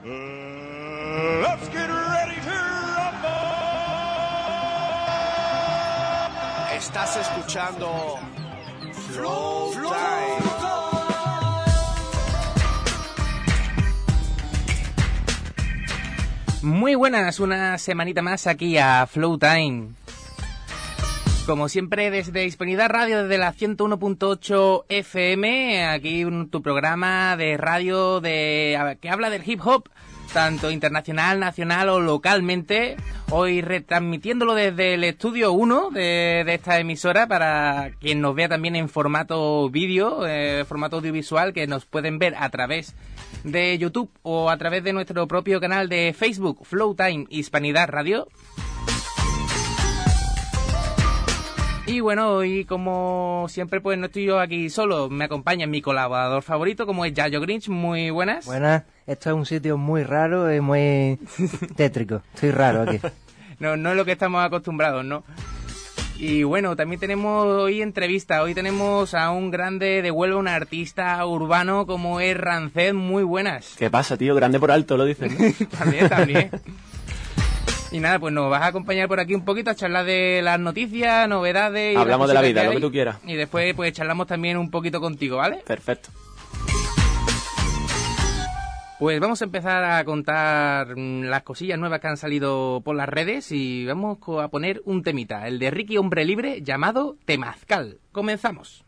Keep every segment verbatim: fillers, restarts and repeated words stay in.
Uh, let's get ready to rumble. Estás escuchando Flow Time. Muy buenas, una semanita más aquí a Flow Time. Como siempre, desde Hispanidad Radio, desde la ciento uno punto ocho F M, aquí un, tu programa de radio de que habla del hip hop, tanto internacional, nacional o localmente. Hoy retransmitiéndolo desde el estudio uno de, de esta emisora, para quien nos vea también en formato vídeo, eh, formato audiovisual, que nos pueden ver a través de YouTube o a través de nuestro propio canal de Facebook, Flow Time Hispanidad Radio. Y bueno, hoy como siempre pues no estoy yo aquí solo, me acompaña mi colaborador favorito como es Yayo Grinch. Muy buenas. Buenas, esto es un sitio muy raro y muy tétrico, estoy raro aquí. No, no es lo que estamos acostumbrados, ¿no? Y bueno, también tenemos hoy entrevista, hoy tenemos a un grande de Huelva, un artista urbano como es Ranced. Muy buenas. ¿Qué pasa, tío? Grande por alto, lo dices, ¿no? También, también. Y nada, pues nos vas a acompañar por aquí un poquito a charlar de las noticias, novedades... Y hablamos de la vida, lo que tú quieras. Y después pues charlamos también un poquito contigo, ¿vale? Perfecto. Pues vamos a empezar a contar las cosillas nuevas que han salido por las redes y vamos a poner un temita, el de Ricky Hombre Libre, llamado Temazcal. Comenzamos.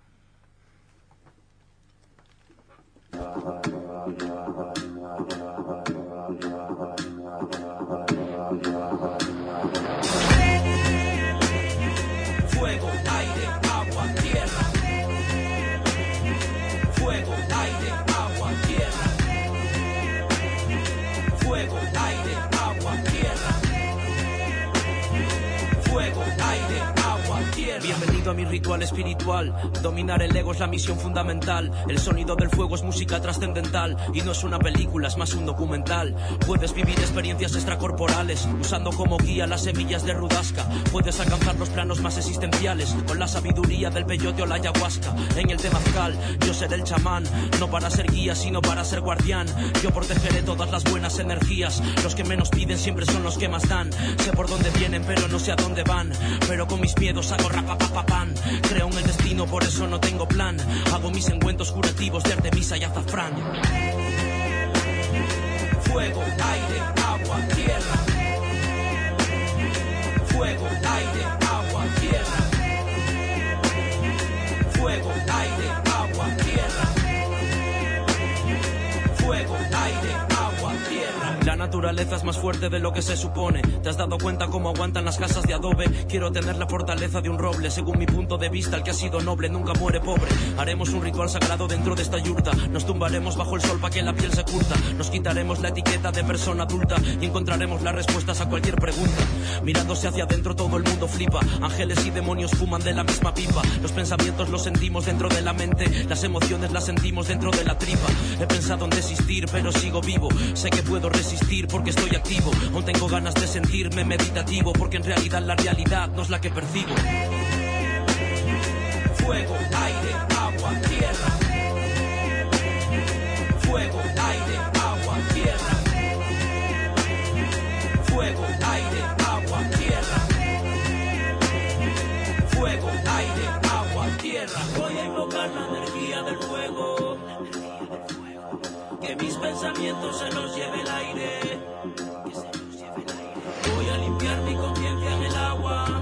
Fuego, aire, agua, tierra. Fuego, aire, agua, tierra. Fuego, aire, agua, tierra. Fuego, aire, agua, tierra. Bienvenido a mi ritual espiritual. Dominar el ego es la misión fundamental. El sonido del fuego es música trascendental. Y no es una película, es más un documental. Puedes vivir experiencias extracorporales usando como guía las semillas de Rudasca. Puedes alcanzar los planos más existenciales con la sabiduría del peyote o la ayahuasca. En el temazcal yo seré el chamán, no para ser guía sino para ser guardián. Yo protegeré todas las buenas energías. Los que menos piden siempre son los que más dan. Sé por dónde vienen pero no sé a dónde van. Pero con mis miedos hago rapapapapan. Creo en el destino, por eso no tengo plan. Hago mis engüentos curativos de Artemisa y azafrán. Fuego, aire, agua, tierra. Fuego, aire, agua, tierra. Fuego, aire, agua, tierra. Fuego, aire, agua, tierra. La naturaleza es más fuerte de lo que se supone. ¿Te has dado cuenta cómo aguantan las casas de adobe? Quiero tener la fortaleza de un roble. Según mi punto de vista, el que ha sido noble nunca muere pobre. Haremos un ritual sagrado dentro de esta yurta. Nos tumbaremos bajo el sol para que la piel se curta. Nos quitaremos la etiqueta de persona adulta y encontraremos las respuestas a cualquier pregunta. Mirándose hacia adentro todo el mundo flipa. Ángeles y demonios fuman de la misma pipa. Los pensamientos los sentimos dentro de la mente. Las emociones las sentimos dentro de la tripa. He pensado en desistir pero sigo vivo. Sé que puedo resistir porque estoy activo. Aún tengo ganas de sentirme meditativo, porque en realidad la realidad no es la que percibo. Fuego, aire, agua, tierra. Fuego, aire, agua, tierra. Fuego, aire, agua, tierra. Fuego, aire, agua, tierra. Voy a invocar la energía del fuego. Que mis pensamientos se los lleve el aire. Voy a limpiar mi conciencia en el agua.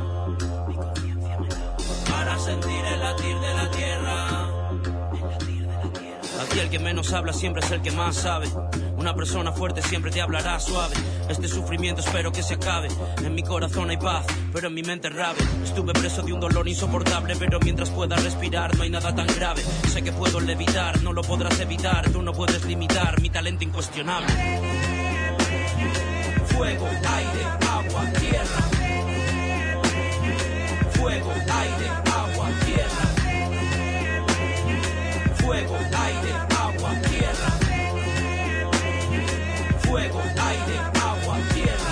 Para sentir el latir de la tierra. Aquí el que menos habla siempre es el que más sabe. Una persona fuerte siempre te hablará suave. Este sufrimiento espero que se acabe. En mi corazón hay paz, pero en mi mente rave. Estuve preso de un dolor insoportable, pero mientras pueda respirar no hay nada tan grave. Sé que puedo levitar, no lo podrás evitar. Tú no puedes limitar mi talento incuestionable. Fuego, aire, agua, tierra. Fuego, aire, agua, tierra. Fuego, aire, agua, tierra. Fuego, aire, agua, tierra.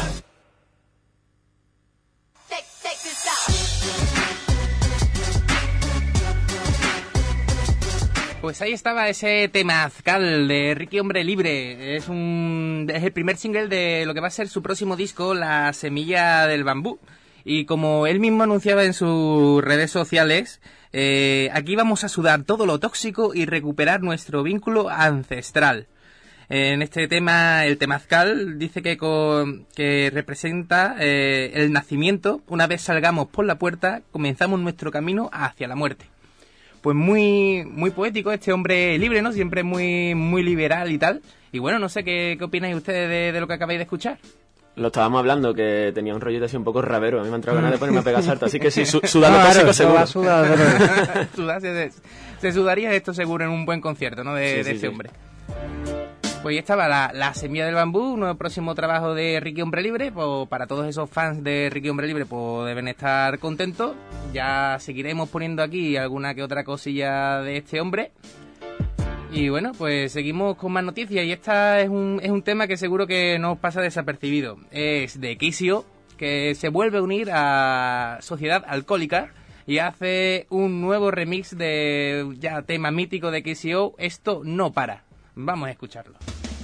Take, take this out. Pues ahí estaba ese temazcal de Ricky Hombre Libre. Es un es el primer single de lo que va a ser su próximo disco, La Semilla del Bambú. Y como él mismo anunciaba en sus redes sociales, eh, aquí vamos a sudar todo lo tóxico y recuperar nuestro vínculo ancestral. En este tema, el temazcal dice que, con, que representa eh, el nacimiento. Una vez salgamos por la puerta, comenzamos nuestro camino hacia la muerte. Pues muy muy poético este hombre libre, ¿no? Siempre muy muy liberal y tal. Y bueno, no sé qué, qué opináis ustedes de, de lo que acabáis de escuchar. Lo estábamos hablando, que tenía un rollito así un poco rabero. A mí me ha entrado ganas de ponerme a pegar salto. Así que sí, su, sudando Claro, tóxico se seguro. va a sudar, pero- Sudar, se, se sudaría esto seguro en un buen concierto, ¿no? De, Sí, de sí, este sí. hombre. Pues ahí estaba la, la Semilla del Bambú, un nuevo próximo trabajo de Ricky Hombre Libre. Pues para todos esos fans de Ricky Hombre Libre, pues deben estar contentos. Ya seguiremos poniendo aquí alguna que otra cosilla de este hombre. Y bueno, pues seguimos con más noticias. Y esta es un, es un tema que seguro que no os pasa desapercibido. Es de Kissio, que se vuelve a unir a Sociedad Alcohólica y hace un nuevo remix de ya tema mítico de Kissio, Esto No Para. Vamos a escucharlo.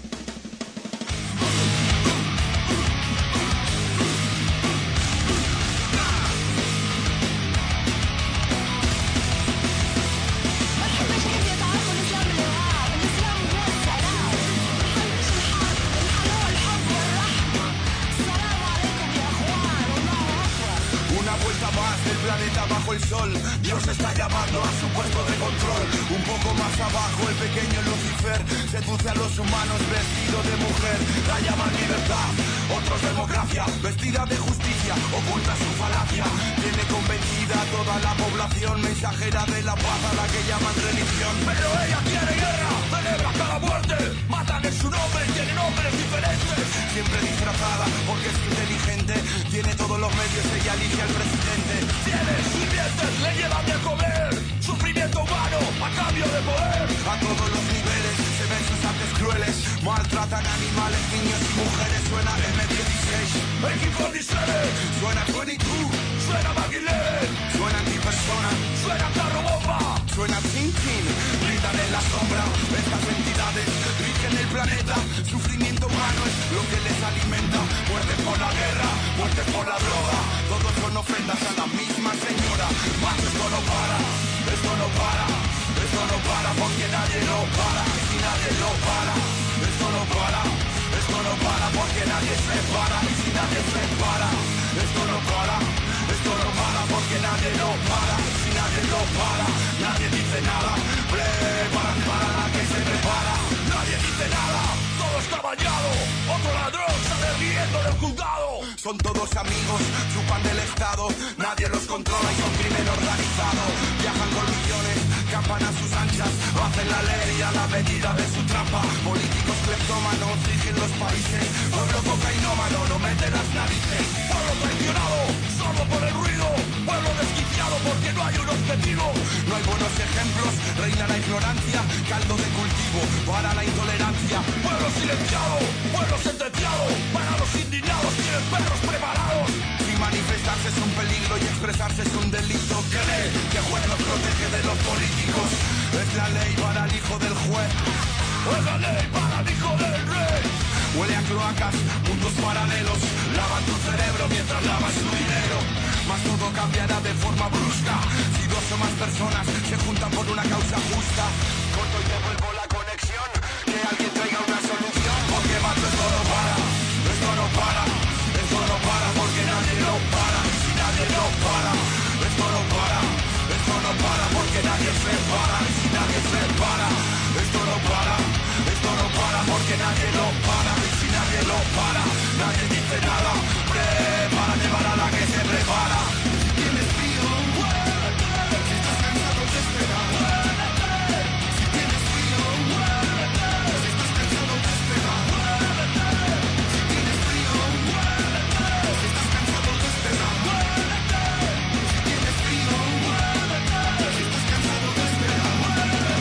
Una vuelta más del planeta bajo el sol. Dios está llamando a su puesto de control. Un poco más abajo el pequeño Lucifer seduce a los humanos vestido de mujer. La llaman libertad, otros democracia. Vestida de justicia, oculta su falacia. Tiene convencida a toda la población, mensajera de la paz a la que llaman religión. Pero ella quiere guerra, celebra cada muerte. Matan en su nombre, tiene nombres diferentes. Siempre disfrazada porque es inteligente. Tiene todos los medios, ella elige al presidente. Tiene sirvientes, le llevan de comer. Sufrimiento humano a cambio de poder. A todos los niveles se ven sus artes crueles. Maltratan animales, niños y mujeres. Suena eme dieciséis, A K cuarenta y siete. Suena veintidós, suena Maguilén. Suena antipersona, suena carro bomba. Suena Tintín, gritan en la sombra. Estas entidades rigen el planeta. Sufrimiento humano es lo que les alimenta. Muerte por la guerra, muerte por la droga. Todos son ofrendas a la misma señora. Mas esto no para, esto no para, esto no para porque nadie lo para. Y si nadie lo para, esto no para, esto no para porque nadie se para. Y si nadie se para, esto no para, esto no para porque nadie lo para. Y si nadie lo para, nadie dice nada. Prepárate para la que se prepara. Nadie dice nada, todo está bañado. Otro ladrón sale riendo del juzgado. Son todos amigos, chupan del Estado. Nadie los controla y son crimen organizado. Viajan con millones, campan a sus anchas. Hacen la ley a la medida de su trampa. Políticos cleptómanos rigen los países. Pueblo cocainómano no mete las narices. Pueblo traicionado, sordo por el ruido. Pueblo desquiciado porque no hay un objetivo. No hay buenos ejemplos, reina la ignorancia. Caldo de cultivo para la intolerancia. Pueblo silenciado, pueblo sentenciado. Para los indignados tienen perros preparados. Si manifestarse es un peligro y expresarse es un delito, cree que el juez nos protege de los políticos. Es la ley para el hijo del juez. Es la ley para el hijo del rey. Huele a cloacas, mundos paralelos. Lavan tu cerebro mientras lavas su dinero. Mas todo cambiará de forma brusca si dos o más personas se juntan por una causa justa. Corto y devuelvo la conexión. Que alguien traiga una solución. Porque mato esto no para, esto no para, esto no para porque nadie lo para. Y si nadie lo para, esto no para, esto no para porque nadie se para. Y si nadie se para, esto no para, esto no para porque nadie lo para. Y si nadie lo para, nadie dice nada. Prepárate para la que se prepara. Si tienes frío, muévete. Si estás cansado de esperar, muévete. Si tienes frío, muévete. Si estás cansado de esperar, muévete. Si tienes frío, muévete. Si estás cansado de esperar, muévete. Si tienes frío, muévete. Si estás cansado de esperar, muévete.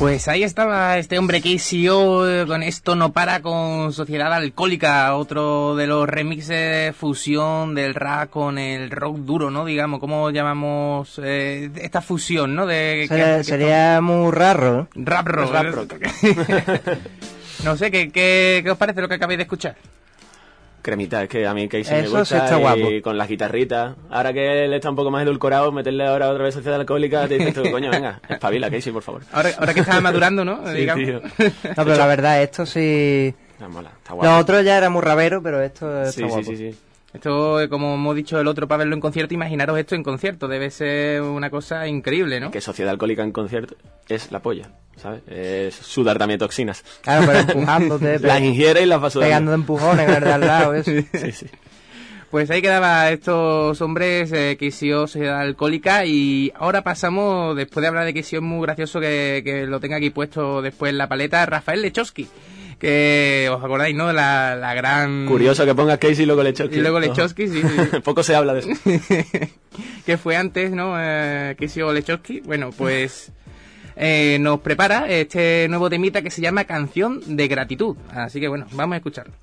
Pues ahí estaba este hombre K C O eh, con Esto no para, con Sociedad Alcohólica, otro de los remixes de fusión del rap con el rock duro, ¿no? Digamos, ¿cómo llamamos eh, esta fusión, ¿no? De, sería que, sería que muy raro. Rap rock. Rap rock. No sé, ¿qué, qué, ¿qué os parece lo que acabáis de escuchar? Cremita, es que a mí Casey me Eso gusta sí está y guapo. con las guitarritas. Ahora que él está un poco más edulcorado, meterle ahora otra vez Sociedad Alcohólica, te dices tú, coño, venga, espabila, Casey, por favor. Ahora, ahora que estaba madurando, ¿no? Sí, Digamos. tío. No, pero la verdad, esto sí... Está mola, está guapo. Lo otro ya era muy rabero, pero esto está sí, guapo. sí, sí, sí. Esto, eh, como hemos dicho el otro, para verlo en concierto, imaginaros esto en concierto. Debe ser una cosa increíble, ¿no? Que Sociedad Alcohólica en concierto es la polla, ¿sabes? Es sudar también toxinas. Claro, pero empujándote, Las ingiere y las vas sudando. pegando de empujones con el de al lado, eso. Sí, sí. Pues ahí quedaba estos hombres eh, que hicieron Sociedad Alcohólica, y ahora pasamos, después de hablar de que sí es muy gracioso que, que lo tenga aquí puesto después en la paleta, Rafael Lechowski, que os acordáis, ¿no? La, la gran... Curioso que pongas Casey y luego Lechowski. Y luego Lechowski, sí, sí. Poco se habla de eso. Que fue antes, ¿no? Eh, que hizo Lechowski. Bueno, pues eh, nos prepara este nuevo temita que se llama Canción de Gratitud. Así que bueno, vamos a escucharlo.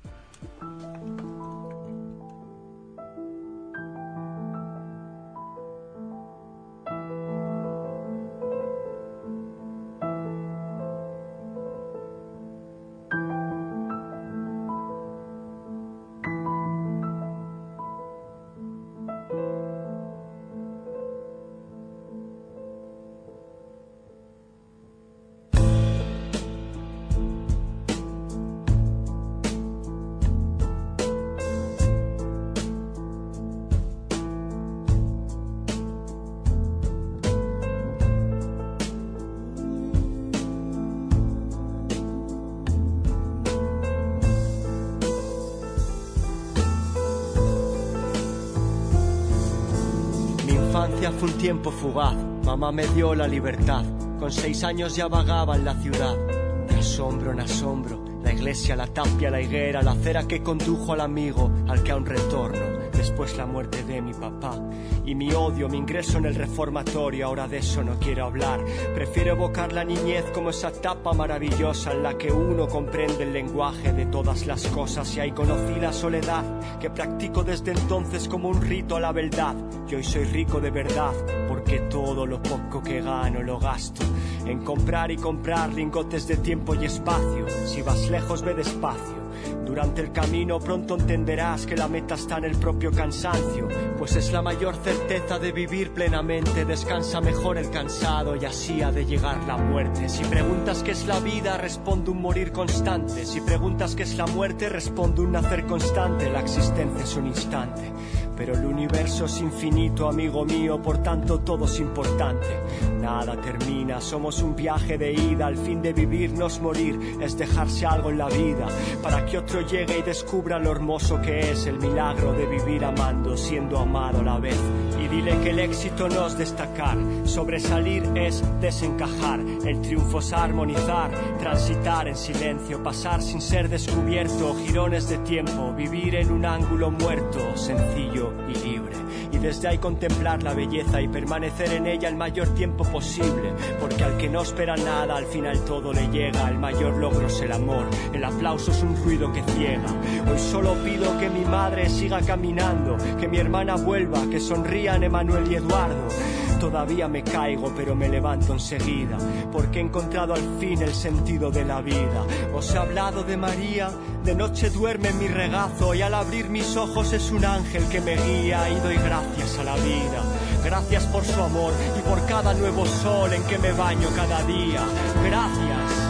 Fue un tiempo fugaz, mamá me dio la libertad. Con seis años ya vagaba en la ciudad, de asombro en asombro. La iglesia, la tapia, la higuera, la acera que condujo al amigo, al que aún retorno. Después la muerte de mi papá y mi odio, mi ingreso en el reformatorio. Ahora de eso no quiero hablar. Prefiero evocar la niñez como esa etapa maravillosa en la que uno comprende el lenguaje de todas las cosas. Y ahí conocí la soledad que practico desde entonces como un rito a la verdad. Y hoy soy rico de verdad porque todo lo poco que gano lo gasto en comprar y comprar lingotes de tiempo y espacio. Si vas lejos, ve despacio. Durante el camino pronto entenderás que la meta está en el propio cansancio, pues es la mayor certeza de vivir plenamente. Descansa mejor el cansado y así ha de llegar la muerte. Si preguntas qué es la vida, responde un morir constante. Si preguntas qué es la muerte, responde un nacer constante. La existencia es un instante, pero el universo es infinito, amigo mío, por tanto todo es importante. Nada termina, somos un viaje de ida. Al fin de vivirnos morir es dejarse algo en la vida, para que otro llegue y descubra lo hermoso que es el milagro de vivir amando, siendo amado a la vez. Y dile que el éxito no es destacar, sobresalir es desencajar. El triunfo es armonizar, transitar en silencio, pasar sin ser descubierto. Girones de tiempo, vivir en un ángulo muerto, sencillo y libre. Y desde ahí contemplar la belleza y permanecer en ella el mayor tiempo posible, porque al que no espera nada al final todo le llega. El mayor logro es el amor, el aplauso es un ruido que ciega. Hoy solo pido que mi madre siga caminando, que mi hermana vuelva, que sonrían Emanuel y Eduardo. Todavía me caigo pero me levanto enseguida, porque he encontrado al fin el sentido de la vida. Os he hablado de María, de noche duerme en mi regazo y al abrir mis ojos es un ángel que me guía. Y doy gracias a la vida, gracias por su amor y por cada nuevo sol en que me baño cada día. Gracias.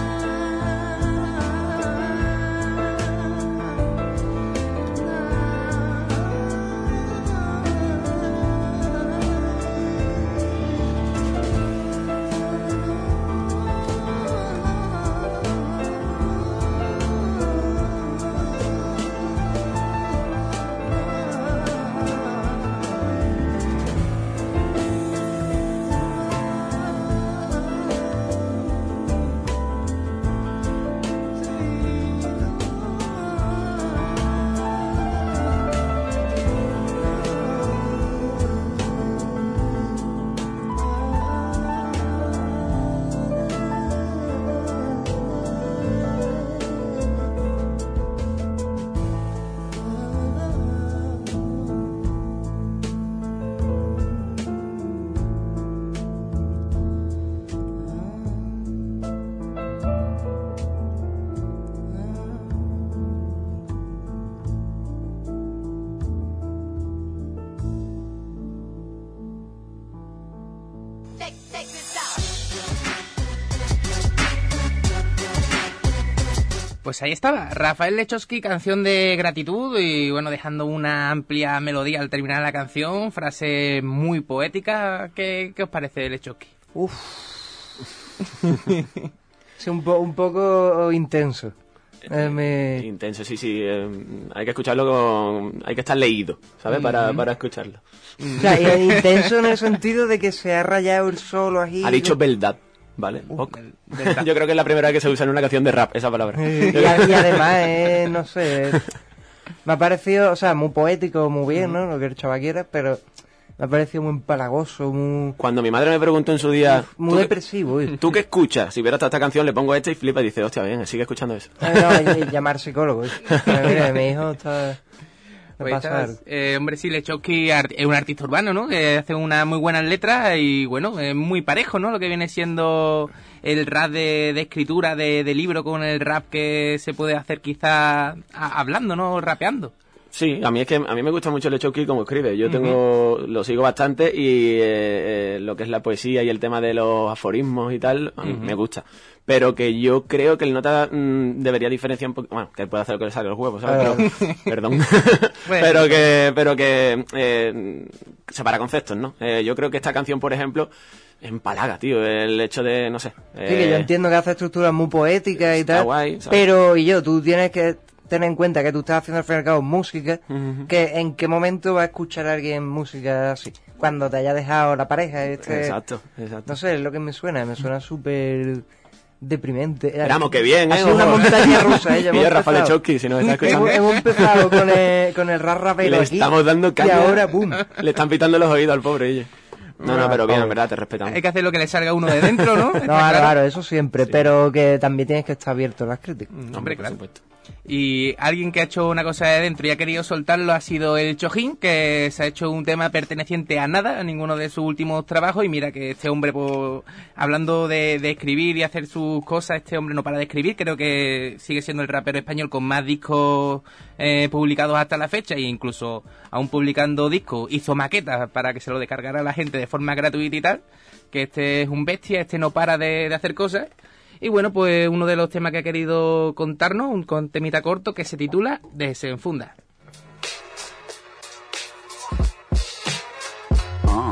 Pues ahí estaba, Rafael Lechowski, canción de gratitud y bueno, dejando una amplia melodía al terminar la canción, frase muy poética. ¿Qué, qué os parece Lechowski? Uf. Es un, po- un poco intenso. Eh, me... Intenso, sí, sí. Eh, hay que escucharlo con... Hay que estar leído, ¿sabes? Para, para escucharlo. O sea, y- intenso en el sentido de que se ha rayado el solo aquí. Ha dicho verdad, ¿vale? Uf, Poc. del- del- Yo creo que es la primera vez que se usa en una canción de rap, esa palabra. Eh, y, a- y además, eh, no sé, me ha parecido, o sea, muy poético, muy bien, ¿no? Lo que el chaval quiera, pero me ha parecido muy empalagoso, muy, Cuando mi madre me preguntó en su día... muy ¿tú qué- depresivo. ¿eh? ¿Tú qué escuchas? Si hubiera hasta esta canción, le pongo esta y flipa y dice, hostia, bien, sigue escuchando eso. Eh, no, y- y llamar psicólogo. ¿eh? Pero mira, mi hijo está... me Pues pasa estás- algo. eh, hombre, sí, Lechowski ar- es un artista urbano, ¿no? Que hace unas muy buenas letras y, bueno, es muy parejo, ¿no? Lo que viene siendo el rap de, de escritura, de, de libro, con el rap que se puede hacer quizá a- hablando, ¿no? Rapeando. Sí, a mí es que a mí me gusta mucho Lechowski como escribe. Yo tengo lo sigo bastante y eh, eh, lo que es la poesía y el tema de los aforismos y tal, a mí me gusta. Pero que yo creo que el nota mm, debería diferenciar un poco, bueno, que él puede hacer lo que le sale a los huevos, ¿sabes? Ah. Pero, perdón. Bueno. pero que pero que eh, separa conceptos, ¿no? Eh, yo creo que esta canción, por ejemplo, empalaga, tío, el hecho de, no sé. Sí, que yo eh, entiendo que hace estructuras muy poéticas y está tal, guay, ¿sabes? pero y yo, tú tienes que tener en cuenta que tú estás haciendo al fin y al cabo música, Ujú. que en qué momento va a escuchar a alguien música así, cuando te haya dejado la pareja, este, Exacto, exacto. no sé, es lo que me suena, me suena súper deprimente. Esperamos que bien, Ha ¿eh? sido una Ojo. montaña rusa, ¿eh? Ya Y hemos yo, Rafa empezado. Lechowski, si nos está escuchando. Hemos, hemos empezado con el, con el rap Y rapero le aquí, estamos dando caña. y ahora, ¡pum! Le están pitando los oídos al pobre ella. No, no, pero bien, en verdad, te respetamos. Hay que hacer lo que le salga a uno de dentro, ¿no? No, Está claro, claro. claro, eso siempre, pero que también tienes que estar abierto a las críticas. Hombre, por claro. supuesto. Y alguien que ha hecho una cosa de dentro y ha querido soltarlo ha sido el Chojín, que se ha hecho un tema perteneciente a nada, a ninguno de sus últimos trabajos. Y mira que este hombre, pues, hablando de, de escribir y hacer sus cosas, este hombre no para de escribir. Creo que sigue siendo el rapero español con más discos eh, publicados hasta la fecha, e incluso aún publicando discos, hizo maquetas para que se lo descargara la gente de forma gratuita y tal. Que este es un bestia, este no para de, de hacer cosas. Y bueno, pues uno de los temas que ha querido contarnos, un con temita corto que se titula Desenfunda. Ah.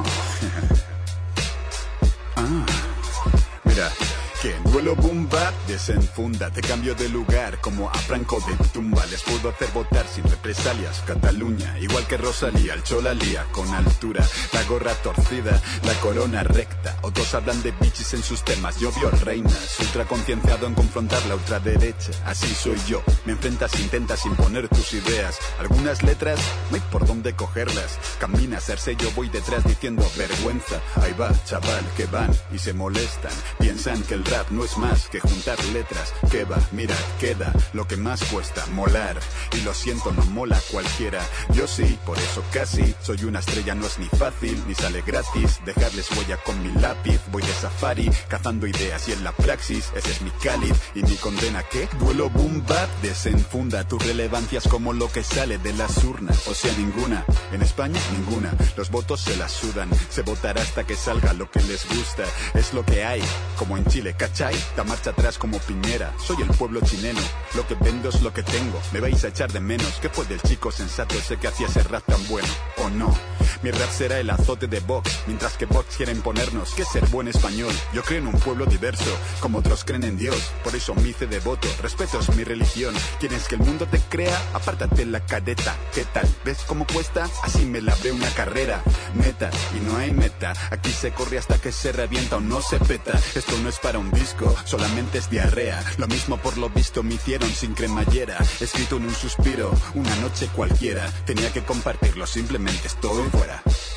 Ah. Mira, que en duelo boom bap desenfunda, te cambio de lugar como a Franco de tumba. Les puedo hacer votar sin represalias, Cataluña, igual que Rosalía, el chola lía con altura, la gorra torcida, la corona recta. Otros hablan de bichis en sus temas, yo vio reinas, ultra concienciado en confrontar la ultraderecha. Así soy yo, me enfrentas, intentas imponer tus ideas. Algunas letras, no hay por dónde cogerlas. Camina, hacerse yo voy detrás diciendo vergüenza. Ahí va, chaval, que van y se molestan. Piensan que el rap no es más que juntar letras. Que va, mira, queda lo que más cuesta, molar. Y lo siento, no mola cualquiera. Yo sí, por eso casi soy una estrella, no es ni fácil ni sale gratis. Dejarles huella con mi lápiz, voy de safari cazando ideas y en la praxis ese es mi cáliz y mi condena. ¿Qué? Duelo boom bap desenfunda. Tu relevancia es como lo que sale de las urnas, o sea ninguna. En España ninguna, los votos se la sudan. Se votará hasta que salga lo que les gusta. Es lo que hay, como en Chile, ¿cachai? Da marcha atrás como Piñera. Soy el pueblo chileno, lo que vendo es lo que tengo. Me vais a echar de menos, ¿qué fue del chico sensato ese que hacía ese rap tan bueno? ¿O no? Mi rap será el azote de Vox, mientras que Vox quiere imponernos que es ser buen español. Yo creo en un pueblo diverso, como otros creen en Dios. Por eso me hice devoto, respeto es mi religión. ¿Quieres que el mundo te crea? Apártate la cadeta. ¿Qué tal? ¿Ves cómo cuesta? Así me labré una carrera neta, y no hay meta. Aquí se corre hasta que se revienta o no se peta. Esto no es para un disco, solamente es diarrea. Lo mismo por lo visto me hicieron sin cremallera. Escrito en un suspiro, una noche cualquiera. Tenía que compartirlo, simplemente estoy fuera.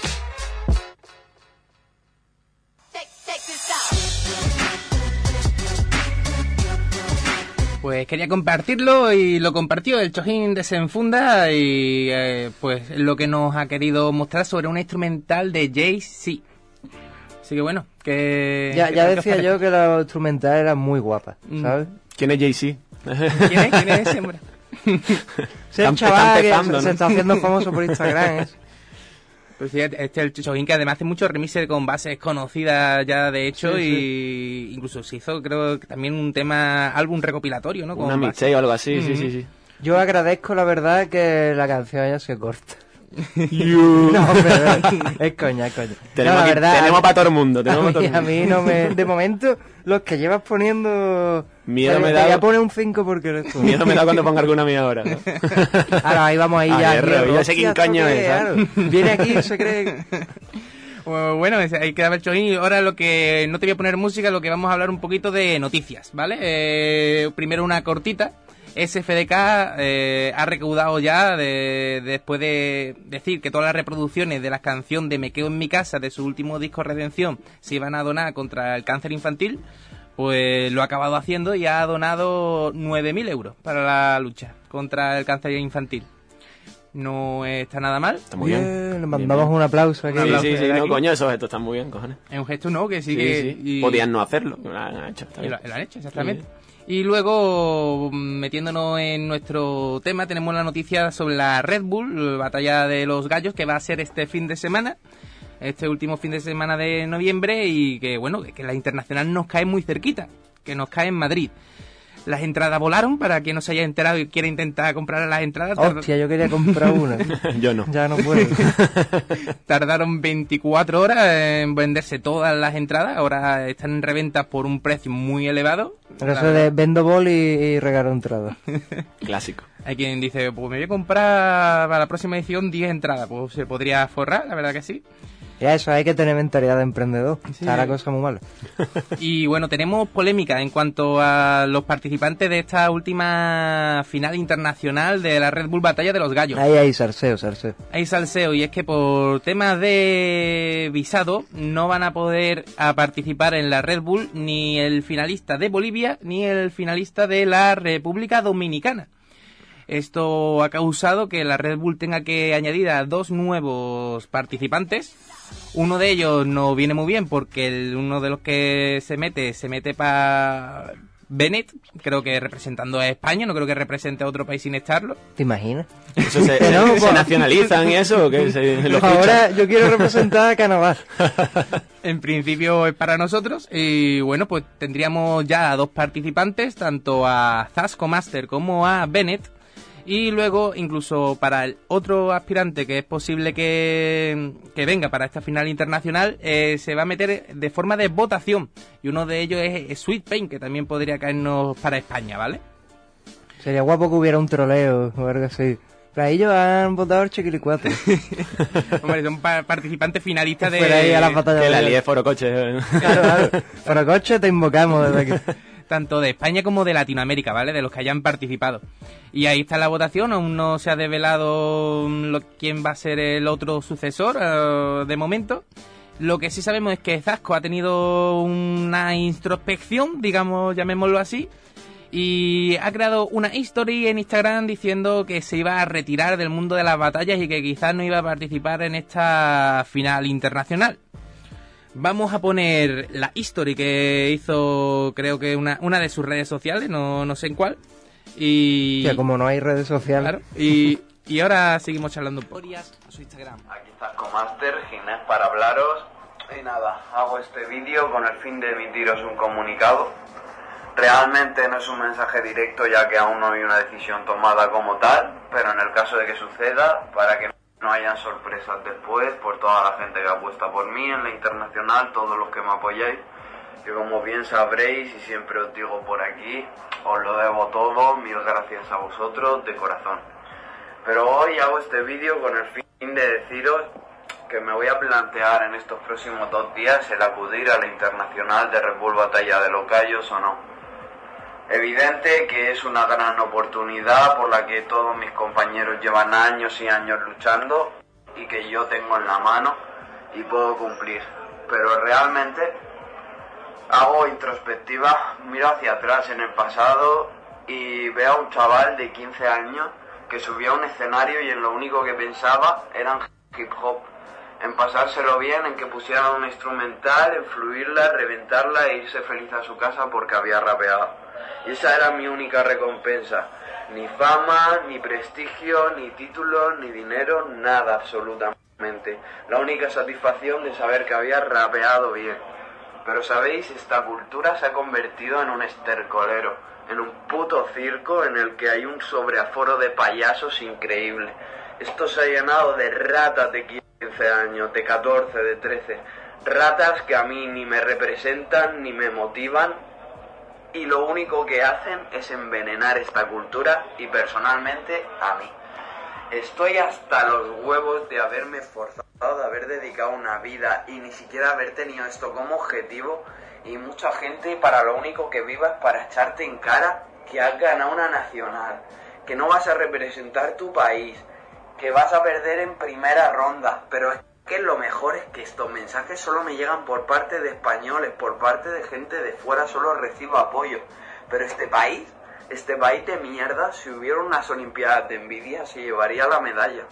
Pues quería compartirlo y lo compartió el Chojín Desenfunda y eh, pues lo que nos ha querido mostrar sobre una instrumental de Jay-Z. Así que bueno, que... Ya, ¿qué ya tal que os decía parece? yo que la instrumental era muy guapa, Mm. ¿sabes? ¿Quién es Jay-Z? ¿Quién es? ¿Quién es ese hombre? Ese Está- chaval está que empezando, se, se ¿no? está haciendo famoso por Instagram. ¿eh? Pues sí, este es el Chojin, que además hace muchos remixes con bases conocidas ya de hecho, sí, y sí. Incluso se hizo, creo, que también un tema, álbum recopilatorio, ¿no? Con una mixtape o algo así, mm-hmm. sí, sí, sí. Yo agradezco, la verdad, que la canción haya sido corta. No, pero es coña, es coña. Tenemos, no, aquí, verdad, tenemos para todo el mundo. Tenemos a, mí, todo el mundo. a mí no me... De momento, los que llevas poniendo... Miedo te, me te da... voy a poner un cinco porque eres tú. Miedo me da cuando ponga alguna mía ahora, ¿no? Ahora, ahí vamos ahí a ya. Guerrero, tío, yo sé quién coño es, claro. Viene aquí y se cree... Bueno, ahí queda el Chojin. Ahora lo que... No te voy a poner música, lo que vamos a hablar un poquito de noticias, ¿vale? Eh, primero una cortita. S F D K eh, ha recaudado ya, de, de, después de decir que todas las reproducciones de la canción de Me Quedo en Mi Casa, de su último disco Redención, se iban a donar contra el cáncer infantil, pues lo ha acabado haciendo y ha donado nueve mil euros para la lucha contra el cáncer infantil. No está nada mal. Está muy bien. bien. Le mandamos bien, un aplauso aquí. Sí, aplauso sí, sí, no, aquí. Coño, esos gestos están muy bien, cojones. Es un gesto, ¿no? Que sí, sí que... Sí. Y... Podían no hacerlo, lo han hecho, está bien. Lo, lo han hecho, exactamente. Sí. Y luego, metiéndonos en nuestro tema, tenemos la noticia sobre la Red Bull, la batalla de los gallos, que va a ser este fin de semana, este último fin de semana de noviembre, y que, bueno, que la internacional nos cae muy cerquita, que nos cae en Madrid. Las entradas volaron, para quien no se haya enterado y quiera intentar comprar las entradas. Hostia, yo quería comprar una. Yo no. Ya no puedo. Tardaron veinticuatro horas en venderse todas las entradas, ahora están en reventa por un precio muy elevado. Pero eso de vendo bol y, y regalo entradas. Clásico. Hay quien dice, pues me voy a comprar para la próxima edición diez entradas, pues se podría forrar, la verdad que sí. Ya eso, hay que tener mentalidad de emprendedor. Sí. Está la cosa muy mala. Y bueno, tenemos polémica en cuanto a los participantes de esta última final internacional de la Red Bull Batalla de los Gallos. Ahí hay salseo, salseo. Hay salseo, y es que por temas de visado no van a poder a participar en la Red Bull ni el finalista de Bolivia ni el finalista de la República Dominicana. Esto ha causado que la Red Bull tenga que añadir a dos nuevos participantes. Uno de ellos no viene muy bien porque el, uno de los que se mete, se mete para Bennett, creo que representando a España, no creo que represente a otro país sin estarlo. ¿Te imaginas? ¿Eso se, se, no, se nacionalizan y eso? ¿O qué? Se, lo ahora yo quiero representar a Canadá. En principio es para nosotros y bueno, pues tendríamos ya a dos participantes, tanto a Zasco Master como a Bennett. Y luego, incluso para el otro aspirante que es posible que, que venga para esta final internacional, eh, se va a meter de forma de votación. Y uno de ellos es Sweet Pain, que también podría caernos para España, ¿vale? Sería guapo que hubiera un troleo o algo así. Para ellos han votado el Chiquilicuatre. Hombre, son pa participantes finalistas de... Fuera ahí a las batallas. Que la líe Forocoche. Claro, claro. Forocoche te invocamos desde aquí. Tanto de España como de Latinoamérica, ¿vale? De los que hayan participado. Y ahí está la votación, aún no se ha develado lo, quién va a ser el otro sucesor uh, de momento. Lo que sí sabemos es que Zasco ha tenido una introspección, digamos, llamémoslo así, y ha creado una history en Instagram diciendo que se iba a retirar del mundo de las batallas y que quizás no iba a participar en esta final internacional. Vamos a poner la history que hizo, creo que una, una de sus redes sociales, no, no sé en cuál. Y... Ya, como no hay redes sociales. Claro, y, y ahora seguimos charlando un poco. A su Instagram. Aquí está Zasco Ginés para hablaros. Y nada, hago este vídeo con el fin de emitiros un comunicado. Realmente no es un mensaje directo, ya que aún no hay una decisión tomada como tal, pero en el caso de que suceda, para que no hayan sorpresas después, por toda la gente que apuesta por mí en la internacional, todos los que me apoyáis, que como bien sabréis y siempre os digo por aquí, os lo debo todo, mil gracias a vosotros de corazón. Pero hoy hago este vídeo con el fin de deciros que me voy a plantear en estos próximos dos días el acudir a la internacional de Red Bull Batalla de los Gallos o no. Evidente que es una gran oportunidad por la que todos mis compañeros llevan años y años luchando y que yo tengo en la mano y puedo cumplir. Pero realmente hago introspectiva, miro hacia atrás en el pasado y veo a un chaval de quince años que subía a un escenario y en lo único que pensaba era en hip hop, en pasárselo bien, en que pusieran una instrumental, en fluirla, reventarla e irse feliz a su casa porque había rapeado. Y esa era mi única recompensa. Ni fama, ni prestigio, ni título, ni dinero, nada absolutamente. La única satisfacción de saber que había rapeado bien. Pero sabéis, esta cultura se ha convertido en un estercolero, en un puto circo en el que hay un sobreaforo de payasos increíble. Esto se ha llenado de ratas de quince años, de catorce, de trece. Ratas que a mí ni me representan ni me motivan y lo único que hacen es envenenar esta cultura y personalmente a mí. Estoy hasta los huevos de haberme forzado, de haber dedicado una vida y ni siquiera haber tenido esto como objetivo, y mucha gente para lo único que viva es para echarte en cara que has ganado una nacional, que no vas a representar tu país, que vas a perder en primera ronda. Pero es que lo mejor es que estos mensajes solo me llegan por parte de españoles, por parte de gente de fuera, solo recibo apoyo. Pero este país... Este país de mierda, si hubiera unas olimpiadas de envidia, se llevaría la medalla.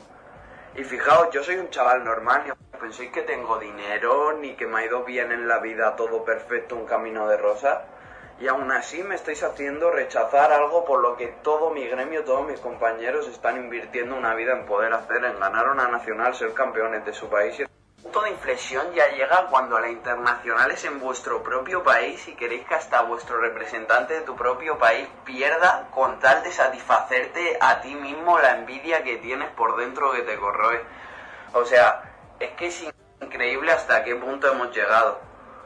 Y fijaos, yo soy un chaval normal, ni os penséis que tengo dinero, ni que me ha ido bien en la vida, todo perfecto, un camino de rosas. Y aún así me estáis haciendo rechazar algo por lo que todo mi gremio, todos mis compañeros están invirtiendo una vida en poder hacer, en ganar una nacional, ser campeones de su país. El punto de inflexión ya llega cuando la internacional es en vuestro propio país y queréis que hasta vuestro representante de tu propio país pierda con tal de satisfacerte a ti mismo la envidia que tienes por dentro que te corroe. O sea, es que es increíble hasta qué punto hemos llegado.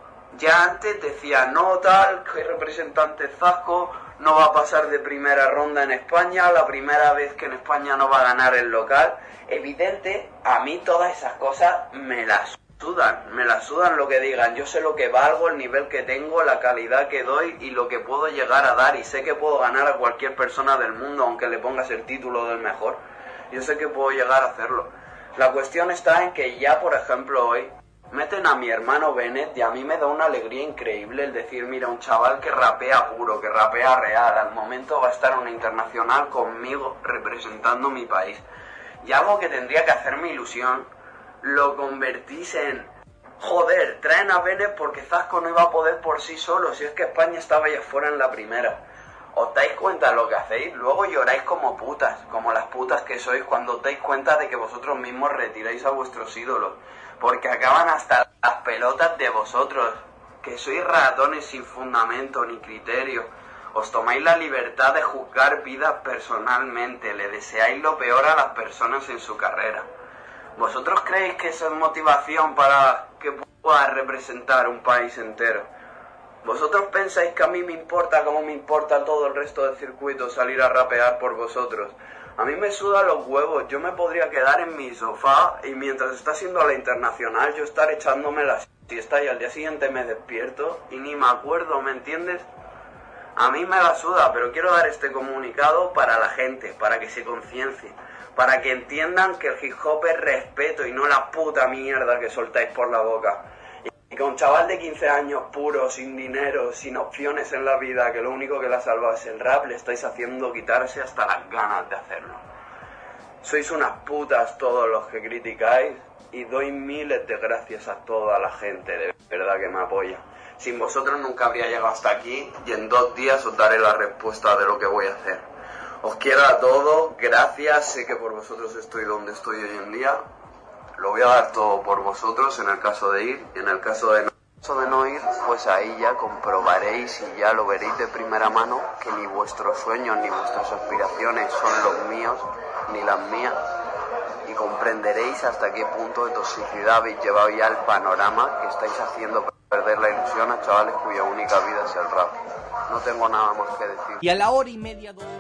Ya antes decía, no tal, que el representante Zasco no va a pasar de primera ronda en España, la primera vez que en España no va a ganar el local. Evidente, a mí todas esas cosas me las sudan, me las sudan lo que digan. Yo sé lo que valgo, el nivel que tengo, la calidad que doy y lo que puedo llegar a dar, y sé que puedo ganar a cualquier persona del mundo aunque le pongas el título del mejor. Yo sé que puedo llegar a hacerlo. La cuestión está en que ya, por ejemplo, hoy meten a mi hermano Bennett y a mí me da una alegría increíble el decir, mira, un chaval que rapea puro, que rapea real, al momento va a estar en una internacional conmigo representando mi país. Y algo que tendría que hacerme ilusión, lo convertís en, joder, traen a Bennett porque Zasco no iba a poder por sí solo, si es que España estaba ya fuera en la primera. ¿Os dais cuenta de lo que hacéis? Luego lloráis como putas, como las putas que sois cuando os dais cuenta de que vosotros mismos retiráis a vuestros ídolos, porque acaban hasta las pelotas de vosotros, que sois ratones sin fundamento ni criterio. Os tomáis la libertad de juzgar vidas personalmente, le deseáis lo peor a las personas en su carrera. ¿Vosotros creéis que eso es motivación para que pueda representar un país entero? ¿Vosotros pensáis que a mí me importa como me importa todo el resto del circuito salir a rapear por vosotros? A mí me suda los huevos, yo me podría quedar en mi sofá y mientras está siendo la internacional yo estar echándome la siesta y al día siguiente me despierto y ni me acuerdo, ¿me entiendes? A mí me la suda, pero quiero dar este comunicado para la gente, para que se conciencie, para que entiendan que el hip hop es respeto y no la puta mierda que soltáis por la boca. Y que un chaval de quince años puro, sin dinero, sin opciones en la vida, que lo único que le ha salvado es el rap, le estáis haciendo quitarse hasta las ganas de hacerlo. Sois unas putas todos los que criticáis y doy miles de gracias a toda la gente de verdad que me apoya. Sin vosotros nunca habría llegado hasta aquí y en dos días os daré la respuesta de lo que voy a hacer. Os quiero a todos, gracias, sé que por vosotros estoy donde estoy hoy en día. Lo voy a dar todo por vosotros en el caso de ir, y en el caso de no, en el caso de no ir, pues ahí ya comprobaréis y ya lo veréis de primera mano que ni vuestros sueños ni vuestras aspiraciones son los míos ni las mías, y comprenderéis hasta qué punto de toxicidad habéis llevado ya el panorama que estáis haciendo perder la ilusión a chavales cuya única vida es el rap. No tengo nada más que decir. Y a la hora y media... Dos...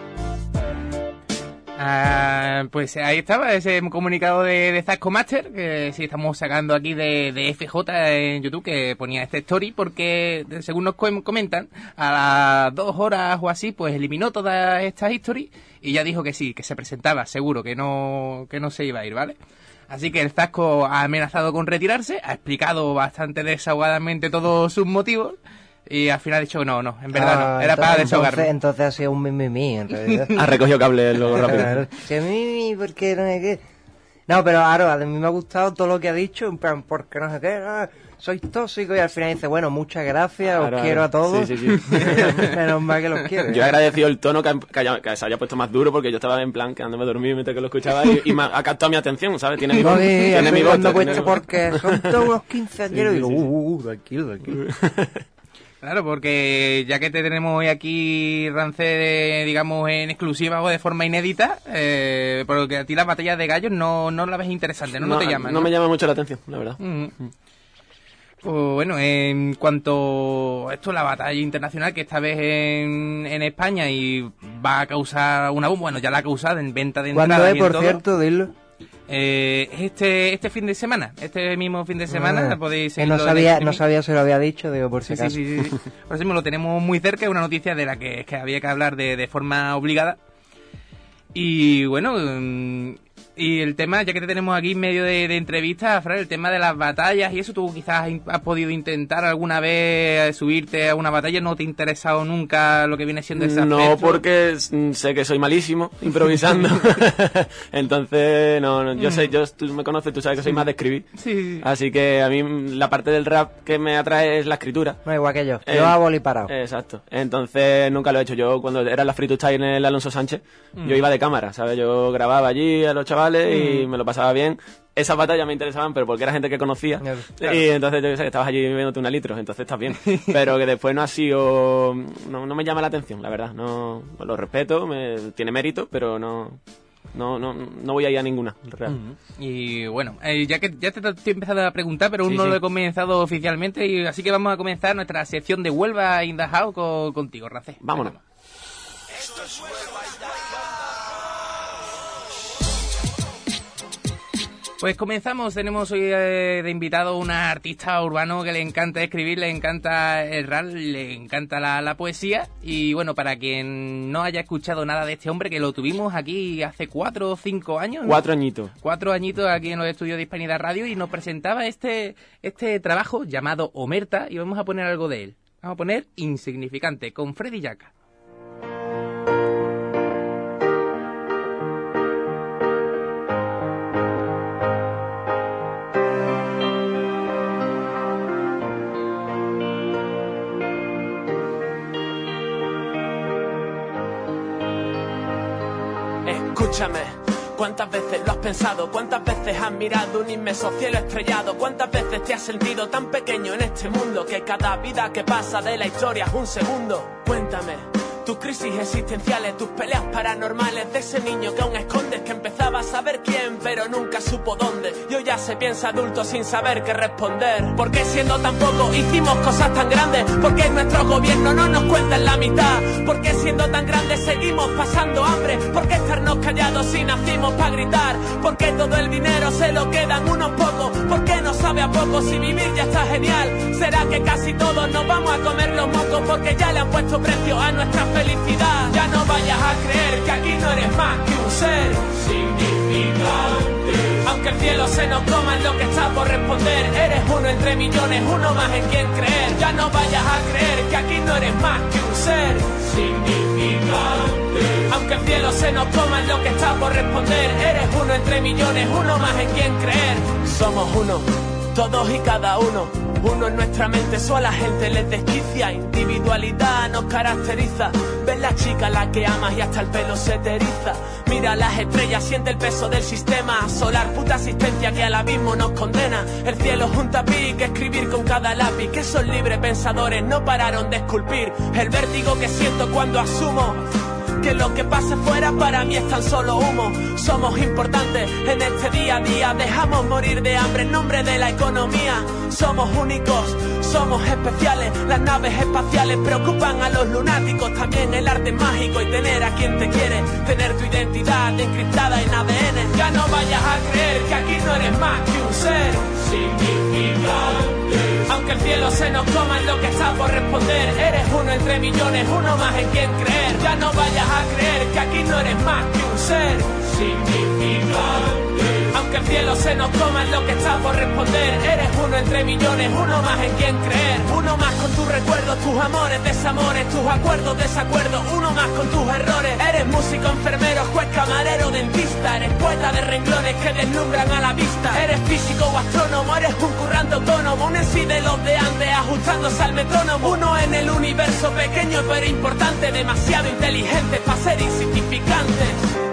Ah, pues ahí estaba ese comunicado de, de Zasco Master, que sí estamos sacando aquí de, de F J en YouTube, que ponía este story porque, según nos comentan, a las dos horas o así, pues eliminó todas estas stories y ya dijo que sí, que se presentaba, seguro, que no, que no se iba a ir, ¿vale? Así que el Zasco ha amenazado con retirarse, ha explicado bastante desahogadamente todos sus motivos. Y al final ha dicho que no, no, en verdad ah, no, era entonces, para desahogarme. Entonces, entonces ha sido un mimimi, en realidad. Ha recogido cable luego rápido. Claro. Sí, mimimi, porque no sé qué. No, pero claro, a mí me ha gustado todo lo que ha dicho, en plan, porque no sé qué, no, sois tóxicos, y al final dice, bueno, muchas gracias, Claro, os quiero a todos. Sí, sí, sí. Menos mal que los quiero. Yo he agradecido el tono que, que, haya- que se haya puesto más duro, porque yo estaba en plan quedándome dormido mientras que lo escuchaba y, y me ha, ha captado mi atención, ¿sabes? Tiene mi No, voz. que Tiene mi estoy voz. dando tiene cuenta mi voz. porque son todos unos quinceañeros Sí, y sí, digo, sí. uh, uh, tranquilo, tranquilo. Claro, porque ya que te tenemos hoy aquí, Rance, de- digamos, en exclusiva o de forma inédita, eh, porque a ti las batallas de gallos no, no las ves interesantes, ¿no? No, te llaman, No me llama mucho la atención, la verdad. Mm. Pues bueno, en cuanto a esto, la batalla internacional que esta vez en, en España y va a causar una bomba, bueno, ya la ha causado en venta de ¿Cuándo entradas es, y en por todo. cierto? Dilo. Eh, este este fin de semana, este mismo fin de semana, Ah, podéis que no seguirlo en sabía, streaming. no sabía si lo había dicho, digo, por si Sí, sí, acaso. sí, sí, sí. Por eso mismo lo tenemos muy cerca, es una noticia de la que, que había que hablar de, de forma obligada. Y bueno, mm, y el tema, ya que te tenemos aquí en medio de, de entrevistas, Fran, el tema de las batallas y eso, tú quizás has podido intentar alguna vez subirte a una batalla, ¿no te ha interesado nunca lo que viene siendo ese No, aspecto? porque mm, sé que soy malísimo improvisando. Entonces, no, no, yo sé, yo, tú me conoces, tú sabes que soy más de escribir. Sí, sí. Así que a mí mm, la parte del rap que me atrae es la escritura. No, igual que yo. Eh, Yo a boli parado. Exacto. Entonces nunca lo he hecho. Yo cuando era la Free to Style en el Alonso Sánchez, yo iba de cámara, ¿sabes? Yo grababa allí a los chavales y me lo pasaba bien. Esas batallas me interesaban, pero porque era gente que conocía. Claro. Y entonces yo qué sé, estabas allí bebiéndote una litro, entonces estás bien. Pero que después no ha sido... No, no me llama la atención, la verdad. No, lo respeto, me, tiene mérito, pero no... No, no, no voy a ir a ninguna, real. Y bueno, eh, ya que ya te estoy empezando a preguntar, pero aún Sí, no sí. lo he comenzado oficialmente, y así que vamos a comenzar nuestra sección de Huelva in the House con- contigo, Racé. Vámonos. Pues comenzamos, tenemos hoy eh, de invitado un artista urbano que le encanta escribir, le encanta el rap, le encanta la, la poesía. Y bueno, para quien no haya escuchado nada de este hombre, que lo tuvimos aquí hace cuatro o cinco años, ¿no? Cuatro añitos. Cuatro añitos aquí en los estudios de Hispanidad Radio, y nos presentaba este, este trabajo llamado Omerta, y vamos a poner algo de él. Vamos a poner Insignificante, con Freddy Yaca. Escúchame, ¿cuántas veces lo has pensado? ¿Cuántas veces has mirado un inmenso cielo estrellado? ¿Cuántas veces te has sentido tan pequeño en este mundo que cada vida que pasa de la historia es un segundo? Cuéntame, tus crisis existenciales, tus peleas paranormales de ese niño que aún escondes, que empezaba a saber quién pero nunca supo dónde, y hoy ya se piensa adulto sin saber qué responder. ¿Por qué siendo tan poco hicimos cosas tan grandes? ¿Por qué nuestro gobierno no nos cuentan la mitad? ¿Por qué siendo tan grandes seguimos pasando hambre? ¿Por qué estarnos callados si nacimos para gritar? ¿Por qué todo el dinero se lo quedan unos pocos? ¿Por qué no sabe a poco si vivir ya está genial? ¿Será que casi todos nos vamos a comer los mocos porque ya le han puesto precio a nuestra felicidad? Ya no vayas a creer que aquí no eres más que un ser significante. Aunque el cielo se nos coma en lo que está por responder, eres uno entre millones, uno más en quien creer. Ya no vayas a creer que aquí no eres más que un ser significante. Aunque el cielo se nos coma en lo que está por responder, eres uno entre millones, uno más en quien creer. Somos uno, todos y cada uno. Uno en nuestra mente, eso a la gente les desquicia. Individualidad nos caracteriza. Ves la chica a la que amas y hasta el pelo se te eriza. Mira las estrellas, siente el peso del sistema solar. Puta asistencia que al abismo nos condena. El cielo es un tapiz que escribir con cada lápiz. Que esos libres pensadores no pararon de esculpir. El vértigo que siento cuando asumo que lo que pase fuera para mí es tan solo humo. Somos importantes en este día a día. Dejamos morir de hambre en nombre de la economía. Somos únicos, somos especiales. Las naves espaciales preocupan a los lunáticos. También el arte es mágico y tener a quien te quiere. Tener tu identidad encriptada en A D N. Ya no vayas a creer que aquí no eres más que un ser significante. Aunque el cielo se nos coma en lo que está por responder, eres uno entre millones, uno más en quien creer. Ya no vayas a creer que aquí no eres más que un ser significante. Aunque que el cielo se nos coma es lo que está por responder. Eres uno entre millones, uno más en quien creer. Uno más con tus recuerdos, tus amores, desamores, tus acuerdos, desacuerdos. Uno más con tus errores. Eres músico, enfermero, juez, camarero, dentista. Eres poeta de renglones que deslumbran a la vista. Eres físico o astrónomo, eres un currante autónomo. Un en sí de los de antes, ajustándose al metrónomo. Uno en el universo pequeño pero importante. Demasiado inteligente para ser insignificante.